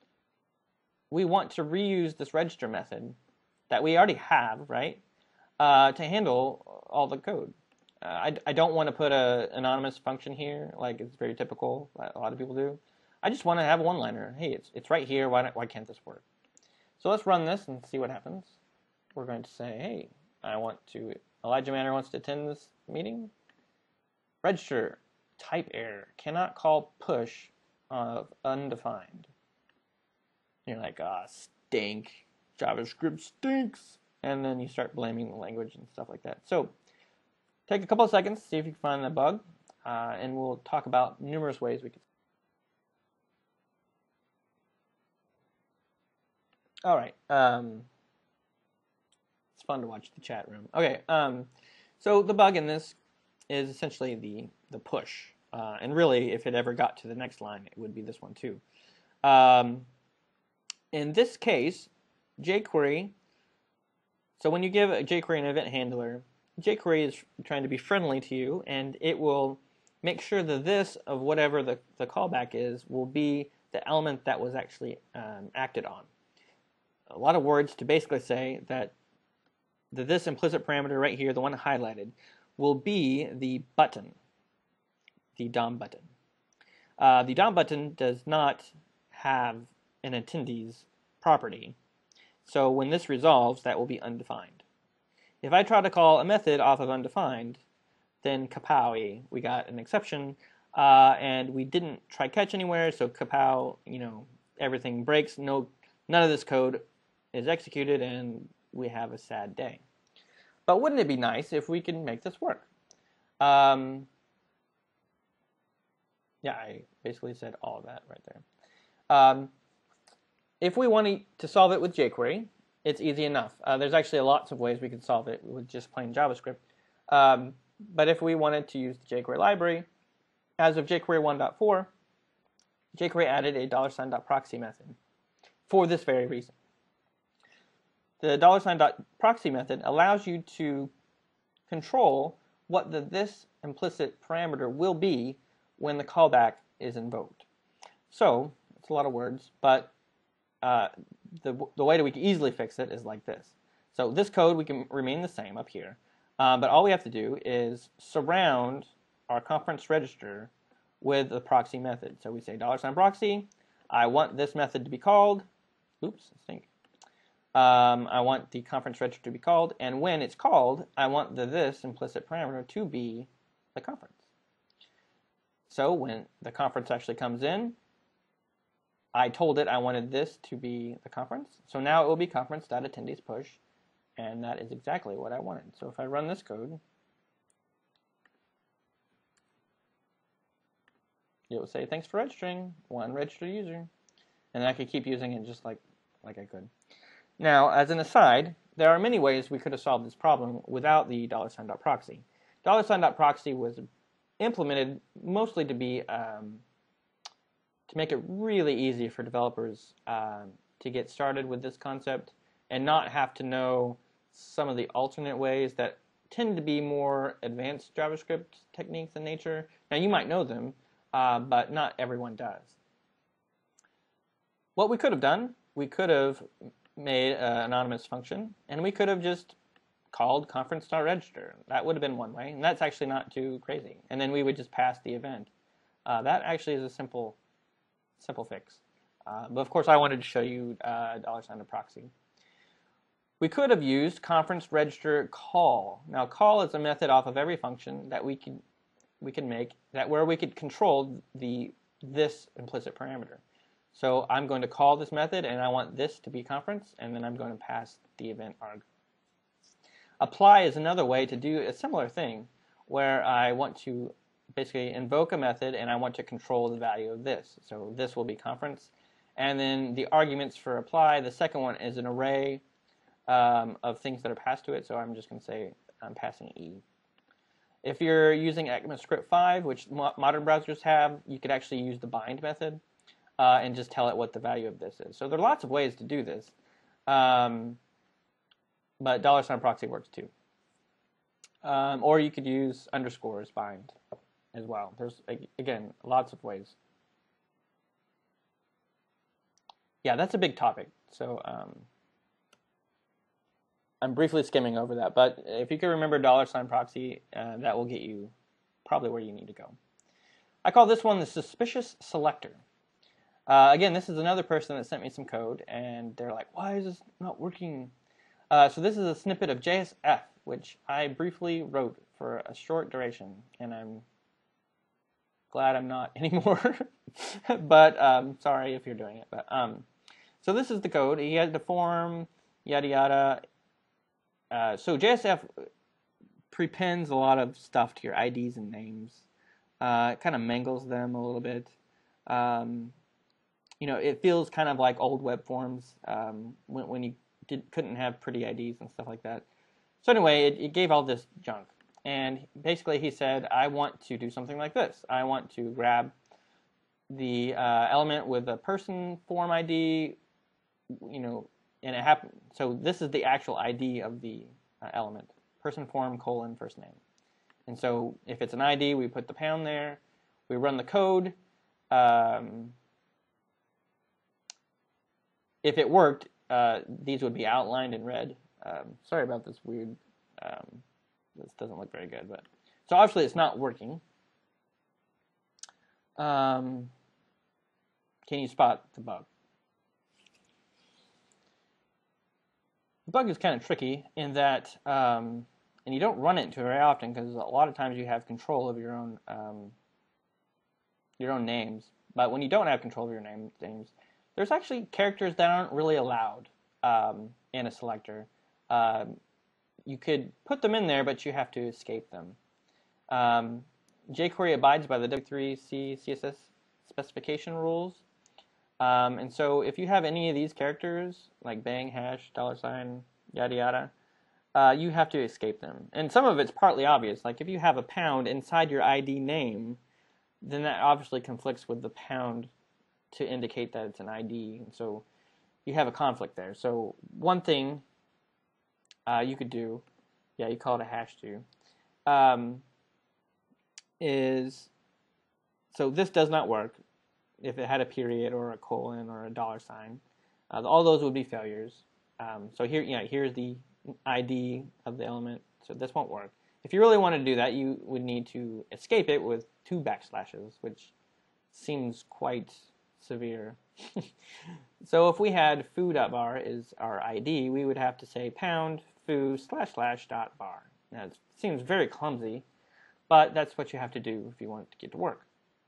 Speaker 1: we want to reuse this register method that we already have, right, to handle all the code. I don't want to put an anonymous function here, like it's very typical, a lot of people do. I just want to have a one-liner. Hey, it's right here, why can't this work? So let's run this and see what happens. We're going to say, hey, Elijah Manor wants to attend this meeting. Register, type error, cannot call push of undefined. You're like, stink, JavaScript stinks. And then you start blaming the language and stuff like that. So take a couple of seconds, see if you can find the bug, and we'll talk about numerous ways we can. All right. It's fun to watch the chat room. Okay. So the bug in this is essentially the push, and really, if it ever got to the next line, it would be this one too. In this case, jQuery. So when you give a jQuery an event handler, jQuery is trying to be friendly to you, and it will make sure that this of whatever the callback is will be the element that was actually acted on. A lot of words to basically say that this implicit parameter right here, the one highlighted, will be the button, the DOM button. The DOM button does not have an attendees property. So when this resolves, that will be undefined. If I try to call a method off of undefined, then kapow, we got an exception, and we didn't try catch anywhere, so kapow, everything breaks, none of this code is executed, and we have a sad day. But wouldn't it be nice if we could make this work? Yeah, I basically said all of that right there. If we want to solve it with jQuery, it's easy enough. There's actually lots of ways we could solve it with just plain JavaScript. But if we wanted to use the jQuery library, as of jQuery 1.4, jQuery added a $.proxy method for this very reason. The $.proxy method allows you to control what this implicit parameter will be when the callback is invoked. So, it's a lot of words, but the way that we can easily fix it is like this. So this code, we can remain the same up here, but all we have to do is surround our conference register with the proxy method. So we say $proxy, I want this method to be called, oops, I think. I want the conference register to be called, and when it's called, I want this implicit parameter to be the conference. So when the conference actually comes in, I told it I wanted this to be the conference. So now it will be conference.attendeesPush, and that is exactly what I wanted. So if I run this code, it will say, thanks for registering, one registered user. And I could keep using it just like I could. Now, as an aside, there are many ways we could have solved this problem without the $.proxy. $.proxy was implemented mostly to be to make it really easy for developers to get started with this concept and not have to know some of the alternate ways that tend to be more advanced JavaScript techniques in nature. Now, you might know them, but not everyone does. What we could have done, we could have made an anonymous function, and we could have just called conference.register. That would have been one way, and that's actually not too crazy. And then we would just pass the event. That actually is a simple fix. But of course, I wanted to show you $proxy. We could have used conference register call. Now, call is a method off of every function that we can make where we could control this implicit parameter. So I'm going to call this method, and I want this to be conference, and then I'm going to pass the event arg. Apply is another way to do a similar thing, where I want to basically invoke a method, and I want to control the value of this. So this will be conference. And then the arguments for apply, the second one is an array of things that are passed to it. So I'm just going to say I'm passing E. If you're using ECMAScript 5, which modern browsers have, you could actually use the bind method and just tell it what the value of this is. So there are lots of ways to do this. But $proxy works too. Or you could use underscores bind as well. There's, again, lots of ways. Yeah, that's a big topic. So I'm briefly skimming over that. But if you can remember $proxy, that will get you probably where you need to go. I call this one the suspicious selector. Again, this is another person that sent me some code, and they're like, why is this not working? So this is a snippet of JSF, which I briefly wrote for a short duration, and I'm glad I'm not anymore. But sorry if you're doing it. But so this is the code. He had the form, yada yada. So JSF prepends a lot of stuff to your IDs and names. It kind of mangles them a little bit. It feels kind of like old web forms when you couldn't have pretty IDs and stuff like that. So anyway, it gave all this junk. And basically he said, I want to do something like this. I want to grab the element with a person form ID, and it happened. So this is the actual ID of the element, person form : first name. And so if it's an ID, we put the pound there. We run the code. If it worked, these would be outlined in red. Sorry about this weird, this doesn't look very good. But so obviously it's not working. Can you spot the bug? The bug is kind of tricky in that, and you don't run it into very often because a lot of times you have control of your own names. But when you don't have control of your names, there's actually characters that aren't really allowed in a selector. You could put them in there, but you have to escape them. jQuery abides by the W3C CSS specification rules. And so if you have any of these characters, like bang, hash, $, yada yada, you have to escape them. And some of it's partly obvious. Like if you have a pound inside your ID name, then that obviously conflicts with the pound to indicate that it's an ID. And so you have a conflict there. So one thing you could do, yeah, you call it a hash too, is, so this does not work if it had a period or a colon or a $. All those would be failures. So here, here's the ID of the element. So this won't work. If you really want to do that, you would need to escape it with 2 backslashes, which seems quite severe. So if we had foo.bar is our ID, we would have to say pound foo // dot bar. Now it seems very clumsy, but that's what you have to do if you want it to get to work.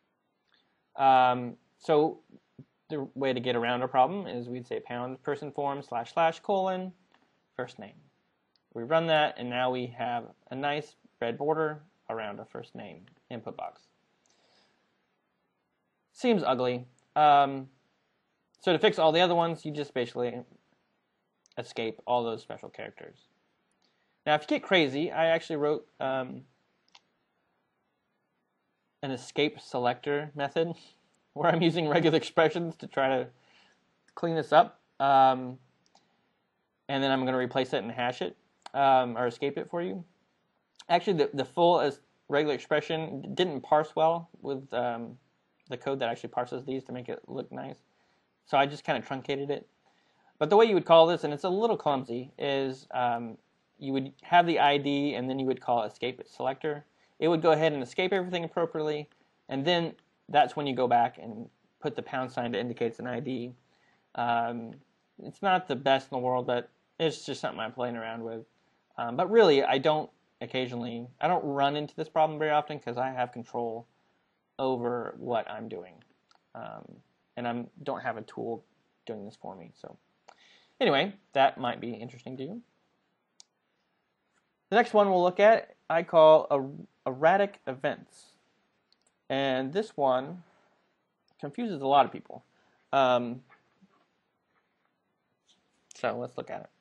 Speaker 1: So the way to get around our problem is we'd say pound person form // colon first name. We run that, and now we have a nice red border around our first name input box. Seems ugly. So to fix all the other ones, you just basically escape all those special characters. Now, if you get crazy, I actually wrote an escape selector method where I'm using regular expressions to try to clean this up. And then I'm going to replace it and hash it, or escape it for you. Actually, the full regular expression didn't parse well with the code that actually parses these to make it look nice. So I just kind of truncated it. But the way you would call this, and it's a little clumsy, is you would have the ID and then you would call escape selector. It would go ahead and escape everything appropriately, and then that's when you go back and put the pound sign to indicate it's an ID. It's not the best in the world, but it's just something I'm playing around with. But really, I don't run into this problem very often because I have control over what I'm doing. And I don't have a tool doing this for me. So anyway, that might be interesting to you. The next one we'll look at, I call erratic events. And this one confuses a lot of people. So let's look at it.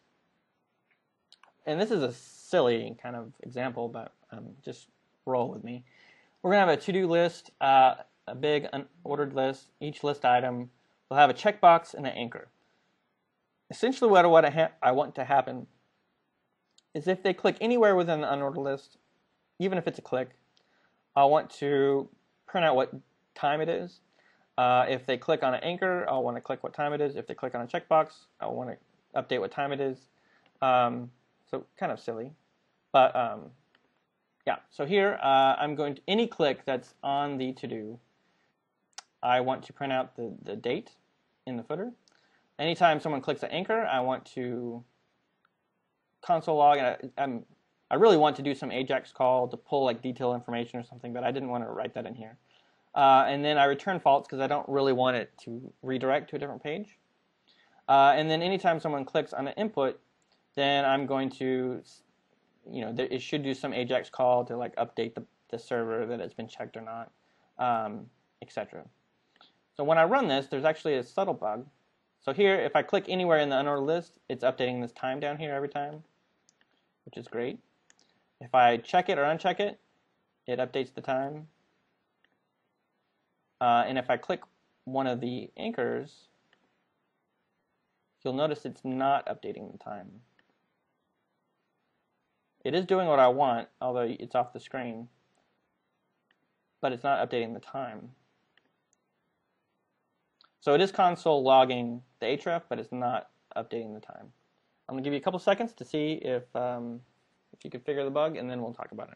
Speaker 1: And this is a silly kind of example, but just roll with me. We're going to have a to-do list, a big unordered list. Each list item will have a checkbox and an anchor. Essentially what I want to happen is if they click anywhere within the unordered list, even if it's a click, I want to print out what time it is. If they click on an anchor, I'll want to click what time it is. If they click on a checkbox, I'll want to update what time it is. So kind of silly. But yeah, so here I'm going to, any click that's on the to-do, I want to print out the date in the footer. Anytime someone clicks an anchor, I want to console log, and I really want to do some AJAX call to pull like detailed information or something, but I didn't want to write that in here. And then I return false because I don't really want it to redirect to a different page. And then anytime someone clicks on an input, then I'm going to, it should do some AJAX call to like update the server that it's been checked or not, etc. So when I run this, there's actually a subtle bug. So here, if I click anywhere in the unordered list, it's updating this time down here every time, which is great. If I check it or uncheck it, it updates the time. And if I click one of the anchors, you'll notice it's not updating the time. It is doing what I want, although it's off the screen, but it's not updating the time. So it is console logging the href, but it's not updating the time. I'm going to give you a couple seconds to see if you can figure the bug, and then we'll talk about it.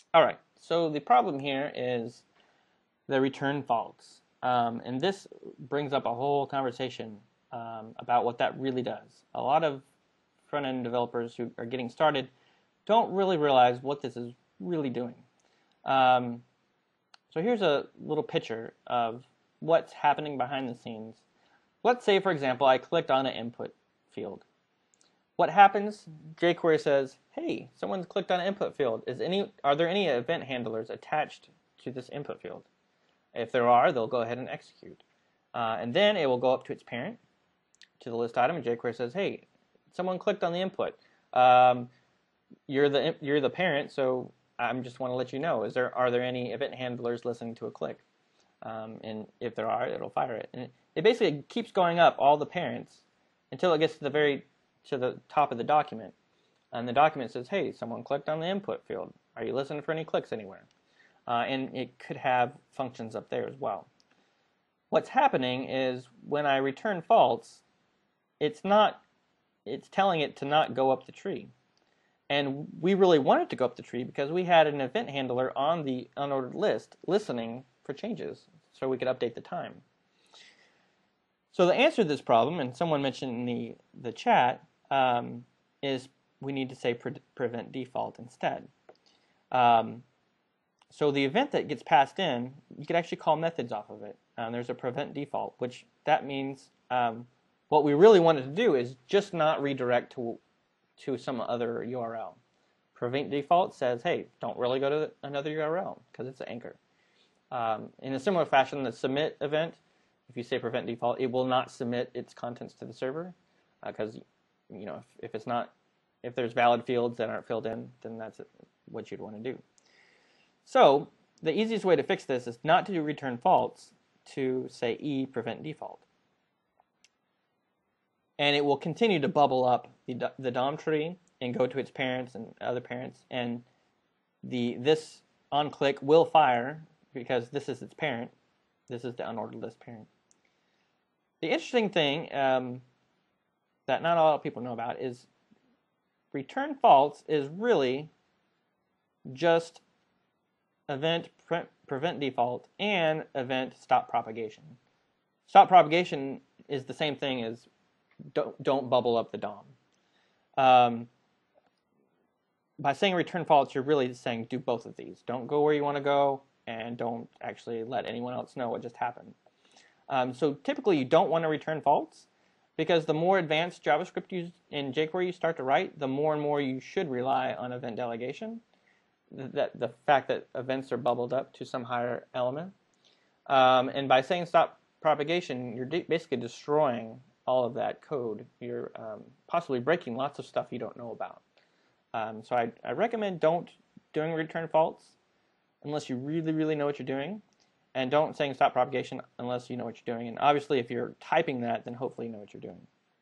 Speaker 1: All right, so the problem here is the return false. And this brings up a whole conversation about what that really does. A lot of front-end developers who are getting started don't really realize what this is really doing. Um, so here's a little picture of what's happening behind the scenes. Let's say, for example, I clicked on an input field. What happens? jQuery says, hey, someone's clicked on an input field. Are there any event handlers attached to this input field? If there are, they'll go ahead and execute. And then it will go up to its parent, to the list item, and jQuery says, hey, someone clicked on the input. You're the parent, so I just want to let you know, are there any event handlers listening to a click? And if there are, it'll fire it. And it basically keeps going up all the parents until it gets to the top of the document. And the document says, hey, someone clicked on the input field. Are you listening for any clicks anywhere? And it could have functions up there as well. What's happening is when I return false, it's telling it to not go up the tree. And we really want it to go up the tree because we had an event handler on the unordered list listening for changes so we could update the time. So the answer to this problem, and someone mentioned in the chat, is we need to say prevent default instead. So the event that gets passed in, you could actually call methods off of it. There's a prevent default, which that means what we really wanted to do is just not redirect to some other URL. Prevent default says, hey, don't really go to another URL because it's an anchor. In a similar fashion, the submit event, if you say prevent default, it will not submit its contents to the server because if there's valid fields that aren't filled in, then that's what you'd want to do. So the easiest way to fix this is not to do return false, to say prevent default. And it will continue to bubble up the DOM tree and go to its parents and other parents. And this onClick will fire because this is its parent. This is the unordered list parent. The interesting thing that not a lot of people know about is return false is really just event prevent default and event stop propagation. Stop propagation is the same thing as don't bubble up the DOM. By saying return false, you're really saying do both of these. Don't go where you want to go, and don't actually let anyone else know what just happened. So typically you don't want to return false because the more advanced JavaScript in jQuery you start to write, the more and more you should rely on event delegation. The fact that events are bubbled up to some higher element. And by saying stop propagation, you're basically destroying all of that code. You're possibly breaking lots of stuff you don't know about. So I recommend doing return false unless you really, really know what you're doing. And don't saying stop propagation unless you know what you're doing. And obviously, if you're typing that, then hopefully you know what you're doing.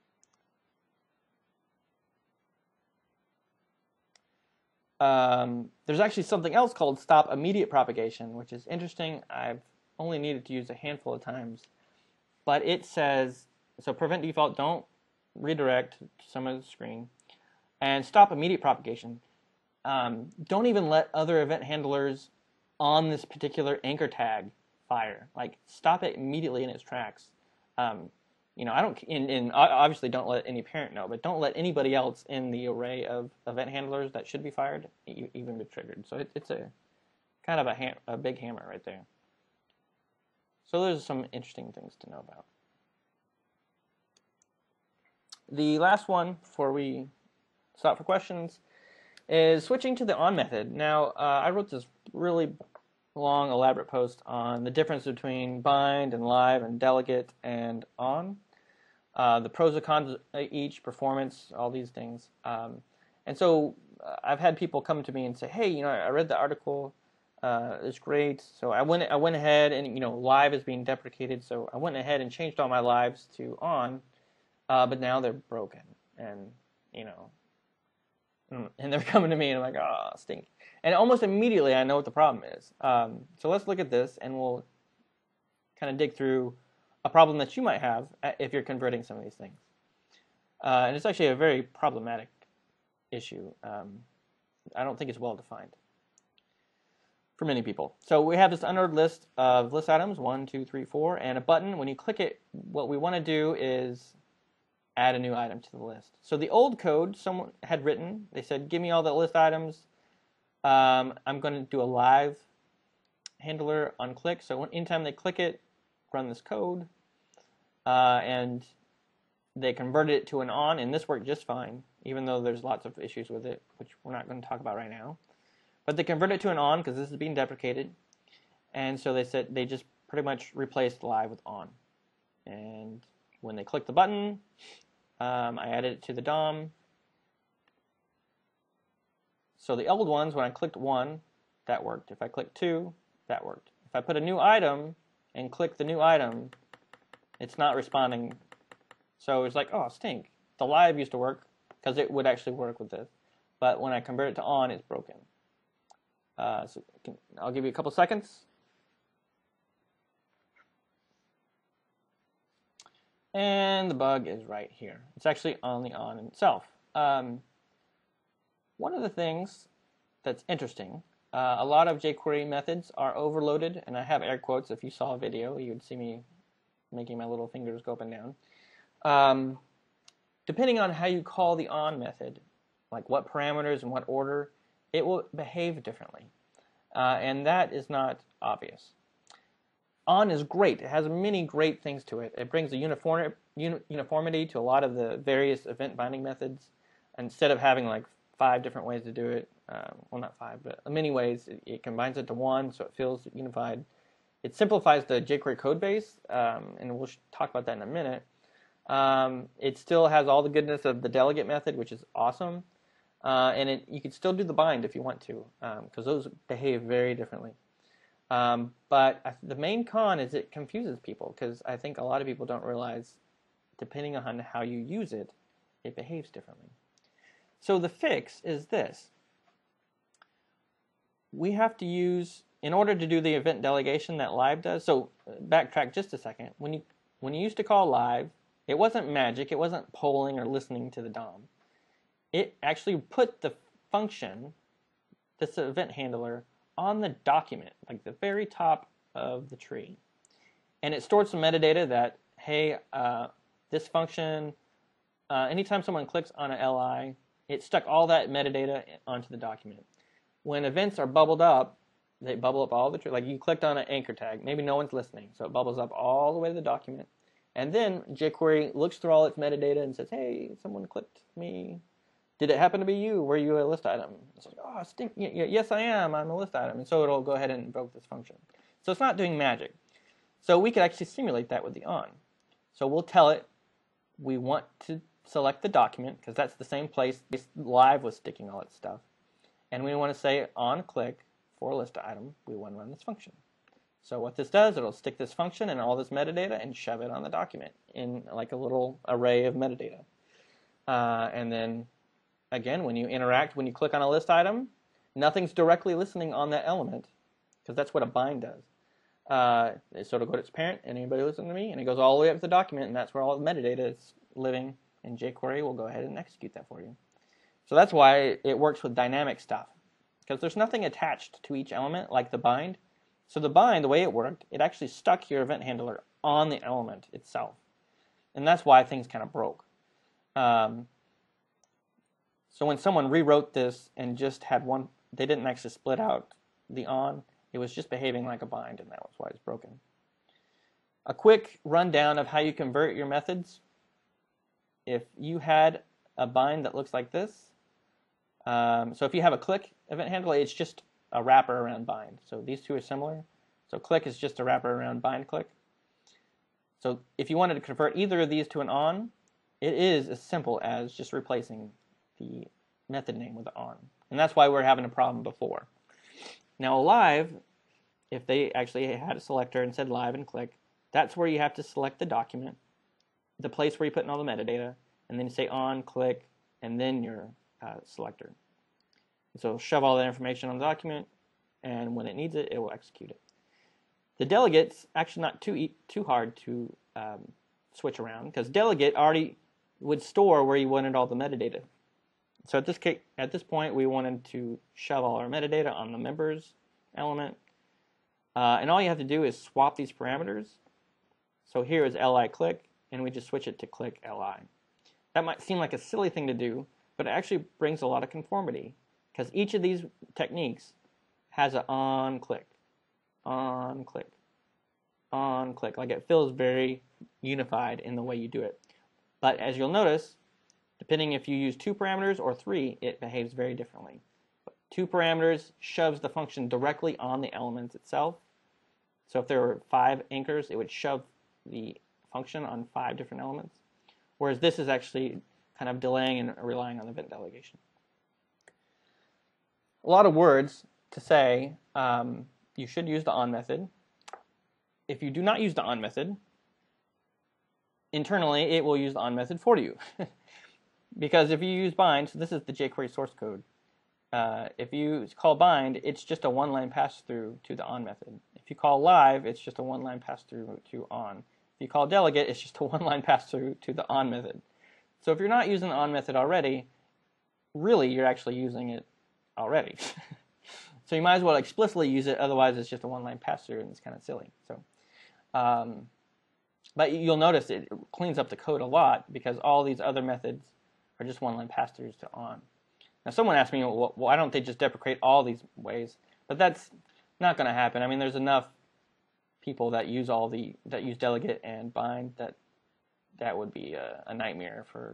Speaker 1: There's actually something else called stop immediate propagation, which is interesting. I've only needed to use a handful of times. But it says, so prevent default, don't redirect to some of the screen. And stop immediate propagation. Don't even let other event handlers on this particular anchor tag fire. Like, stop it immediately in its tracks. Obviously don't let any parent know, but don't let anybody else in the array of event handlers that should be fired even be triggered. So it's a kind of a big hammer right there. So there's some interesting things to know about. The last one before we stop for questions is switching to the on method. Now, I wrote this really long, elaborate post on the difference between bind and live and delegate and on. The pros and cons each, performance, all these things. And so I've had people come to me and say, hey, I read the article. It's great. So I went ahead and, live is being deprecated. So I went ahead and changed all my lives to on, but now they're broken. And, and they're coming to me and I'm like, oh, stink. And almost immediately I know what the problem is. So let's look at this and we'll kind of dig through a problem that you might have if you're converting some of these things. And it's actually a very problematic issue. I don't think it's well defined. for many people. So we have this unordered list of list items, 1, 2, 3, 4, and a button. When you click it, what we want to do is add a new item to the list. So the old code someone had written, they said, give me all the list items. I'm going to do a live handler on click. So anytime they click it, run this code, and they converted it to an on, and this worked just fine, even though there's lots of issues with it, which we're not going to talk about right now. But they converted it to an on because this is being deprecated, and so they said they just pretty much replaced live with on. And when they click the button, I added it to the DOM. So the old ones, when I clicked 1, that worked. If I clicked 2, that worked. If I put a new item and click the new item, it's not responding. So it's like, oh, stink. The live used to work because it would actually work with this. But when I convert it to on, it's broken. So I'll give you a couple seconds. And the bug is right here. It's actually on the on itself. One of the things that's interesting, a lot of jQuery methods are overloaded, and I have air quotes. If you saw a video, you would see me making my little fingers go up and down. Depending on how you call the on method, like what parameters and what order, it will behave differently. And that is not obvious. On is great. It has many great things to it. It brings a uniformity to a lot of the various event binding methods. Instead of having like 5 different ways to do it, well, not 5, but many ways, it combines it to one, so it feels unified. It simplifies the jQuery code base, and we'll talk about that in a minute. It still has all the goodness of the delegate method, which is awesome. And you can still do the bind if you want to, because those behave very differently. But the main con is it confuses people, because I think a lot of people don't realize, depending on how you use it, it behaves differently. So the fix is this. We have to use, in order to do the event delegation that live does, so backtrack just a second. When you used to call live, it wasn't magic, it wasn't polling or listening to the DOM. It actually put the function, this event handler, on the document, like the very top of the tree. And it stored some metadata that, hey, this function, anytime someone clicks on an LI, it stuck all that metadata onto the document. When events are bubbled up, they bubble up all the tree. Like you clicked on an anchor tag, maybe no one's listening, so it bubbles up all the way to the document. And then jQuery looks through all its metadata and says, hey, someone clicked me. Did it happen to be you? Were you a list item? It's like, oh, stink. Yes, I am. I'm a list item. And so it'll go ahead and invoke this function. So it's not doing magic. So we could actually simulate that with the on. So we'll tell it we want to select the document, because that's the same place live was sticking all its stuff. And we want to say on click for a list item, we want to run this function. So what this does, it'll stick this function and all this metadata and shove it on the document in like a little array of metadata. And then again, when you interact, when you click on a list item, nothing's directly listening on that element, because that's what a bind does. It sort of go to its parent, and anybody listen to me, and it goes all the way up to the document, and that's where all the metadata is living, and jQuery will go ahead and execute that for you. So that's why it works with dynamic stuff, because there's nothing attached to each element like the bind. So the bind, the way it worked, it actually stuck your event handler on the element itself, and that's why things kind of broke. So when someone rewrote this and just had one, they didn't actually split out the on, it was just behaving like a bind, and that was why it's broken. A quick rundown of how you convert your methods. If you had a bind that looks like this, so if you have a click event handler, it's just a wrapper around bind. So these two are similar. So click is just a wrapper around bind click. So if you wanted to convert either of these to an on, it is as simple as just replacing the method name with the on. And that's why we're having a problem before. Now live, if they actually had a selector and said live and click, that's where you have to select the document, the place where you put in all the metadata, and then you say on, click, and then your selector. And so shove all that information on the document, and when it needs it, it will execute it. The delegate's actually not too hard to switch around, because delegate already would store where you wanted all the metadata. So at this point, we wanted to shove all our metadata on the members, element. And all you have to do is swap these parameters. So here is li click, and we just switch it to click li. That might seem like a silly thing to do, but it actually brings a lot of conformity, because each of these techniques has an on click, on click, on click. Like, it feels very unified in the way you do it. But as you'll notice, depending if you use 2 parameters or 3, it behaves very differently. 2 parameters shoves the function directly on the elements itself. So if there were 5 anchors, it would shove the function on 5 different elements. Whereas this is actually kind of delaying and relying on event delegation. A lot of words to say. You should use the on method. If you do not use the on method, internally it will use the on method for you. Because if you use bind, so this is the jQuery source code. If you call bind, it's just a one-line pass-through to the on method. If you call live, it's just a one-line pass-through to on. If you call delegate, it's just a one-line pass-through to the on method. So if you're not using the on method already, really you're actually using it already. So you might as well explicitly use it, otherwise it's just a one-line pass-through and it's kind of silly. So, but you'll notice it cleans up the code a lot because all these other methods are just one-line pass-throughs to on. Now someone asked me, well, why don't they just deprecate all these ways? But that's not going to happen. I mean, there's enough people that use use delegate and bind that would be a nightmare for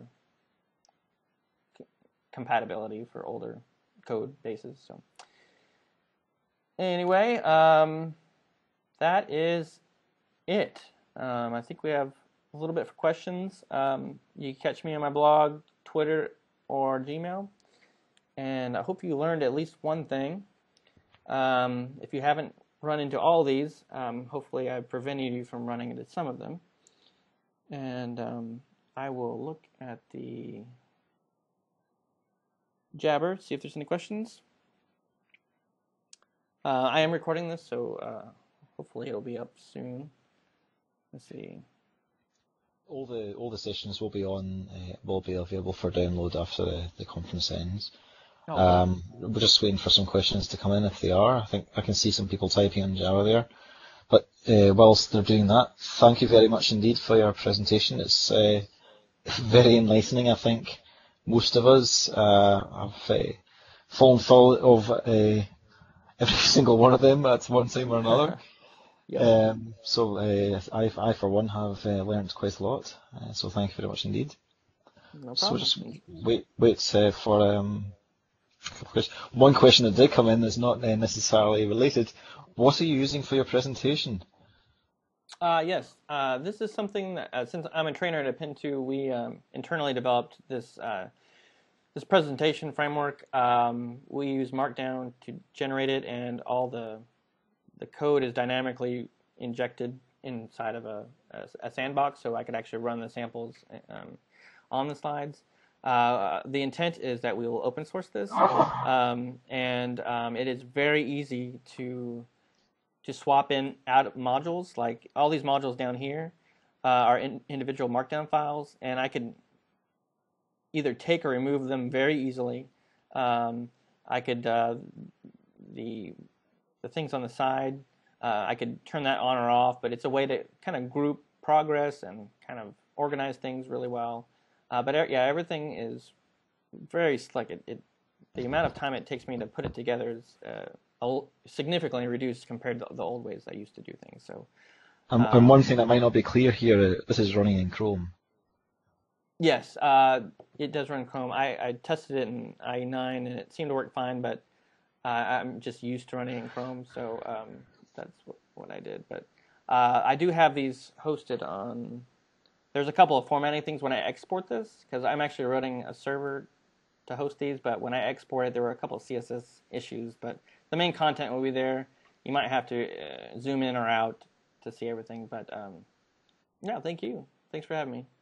Speaker 1: compatibility for older code bases. So anyway, that is it. I think we have a little bit for questions. You can catch me on my blog, Twitter, or Gmail. And I hope you learned at least one thing. If you haven't run into all these, hopefully I've prevented you from running into some of them. And I will look at the Jabber, see if there's any questions. I am recording this, so hopefully it'll be up soon. Let's see.
Speaker 2: All the sessions will be available for download after the conference ends.
Speaker 1: Oh,
Speaker 2: We're just waiting for some questions to come in if they are. I think I can see some people typing in Java there. But whilst they're doing that, thank you very much indeed for your presentation. It's very enlightening. I think most of us have fallen foul of every single one of them at one time or another.
Speaker 1: Yep.
Speaker 2: So I for one have learned quite a lot. So thank you very much indeed.
Speaker 1: No problem.
Speaker 2: So just wait for one question that did come in that's not necessarily related. What are you using for your presentation?
Speaker 1: Yes, this is something that, since I'm a trainer at Pin2, we internally developed this presentation framework. We use Markdown to generate it, and all the code is dynamically injected inside of a sandbox, so I could actually run the samples on the slides. The intent is that we will open source this, and it is very easy to swap in out modules. Like all these modules down here are individual Markdown files, and I could either take or remove them very easily. I could the things on the side, I could turn that on or off, but it's a way to kind of group progress and kind of organize things really well. But yeah, everything is very slick. The amount of time it takes me to put it together is significantly reduced compared to the old ways I used to do things. So,
Speaker 2: And one thing that might not be clear here, this is running in Chrome.
Speaker 1: Yes, it does run Chrome. I tested it in IE9 and it seemed to work fine, but I'm just used to running in Chrome, so that's what I did. But I do have these hosted on. There's a couple of formatting things when I export this, because I'm actually running a server to host these, but when I export it, there were a couple of CSS issues, but the main content will be there. You might have to zoom in or out to see everything, but yeah, thank you. Thanks for having me.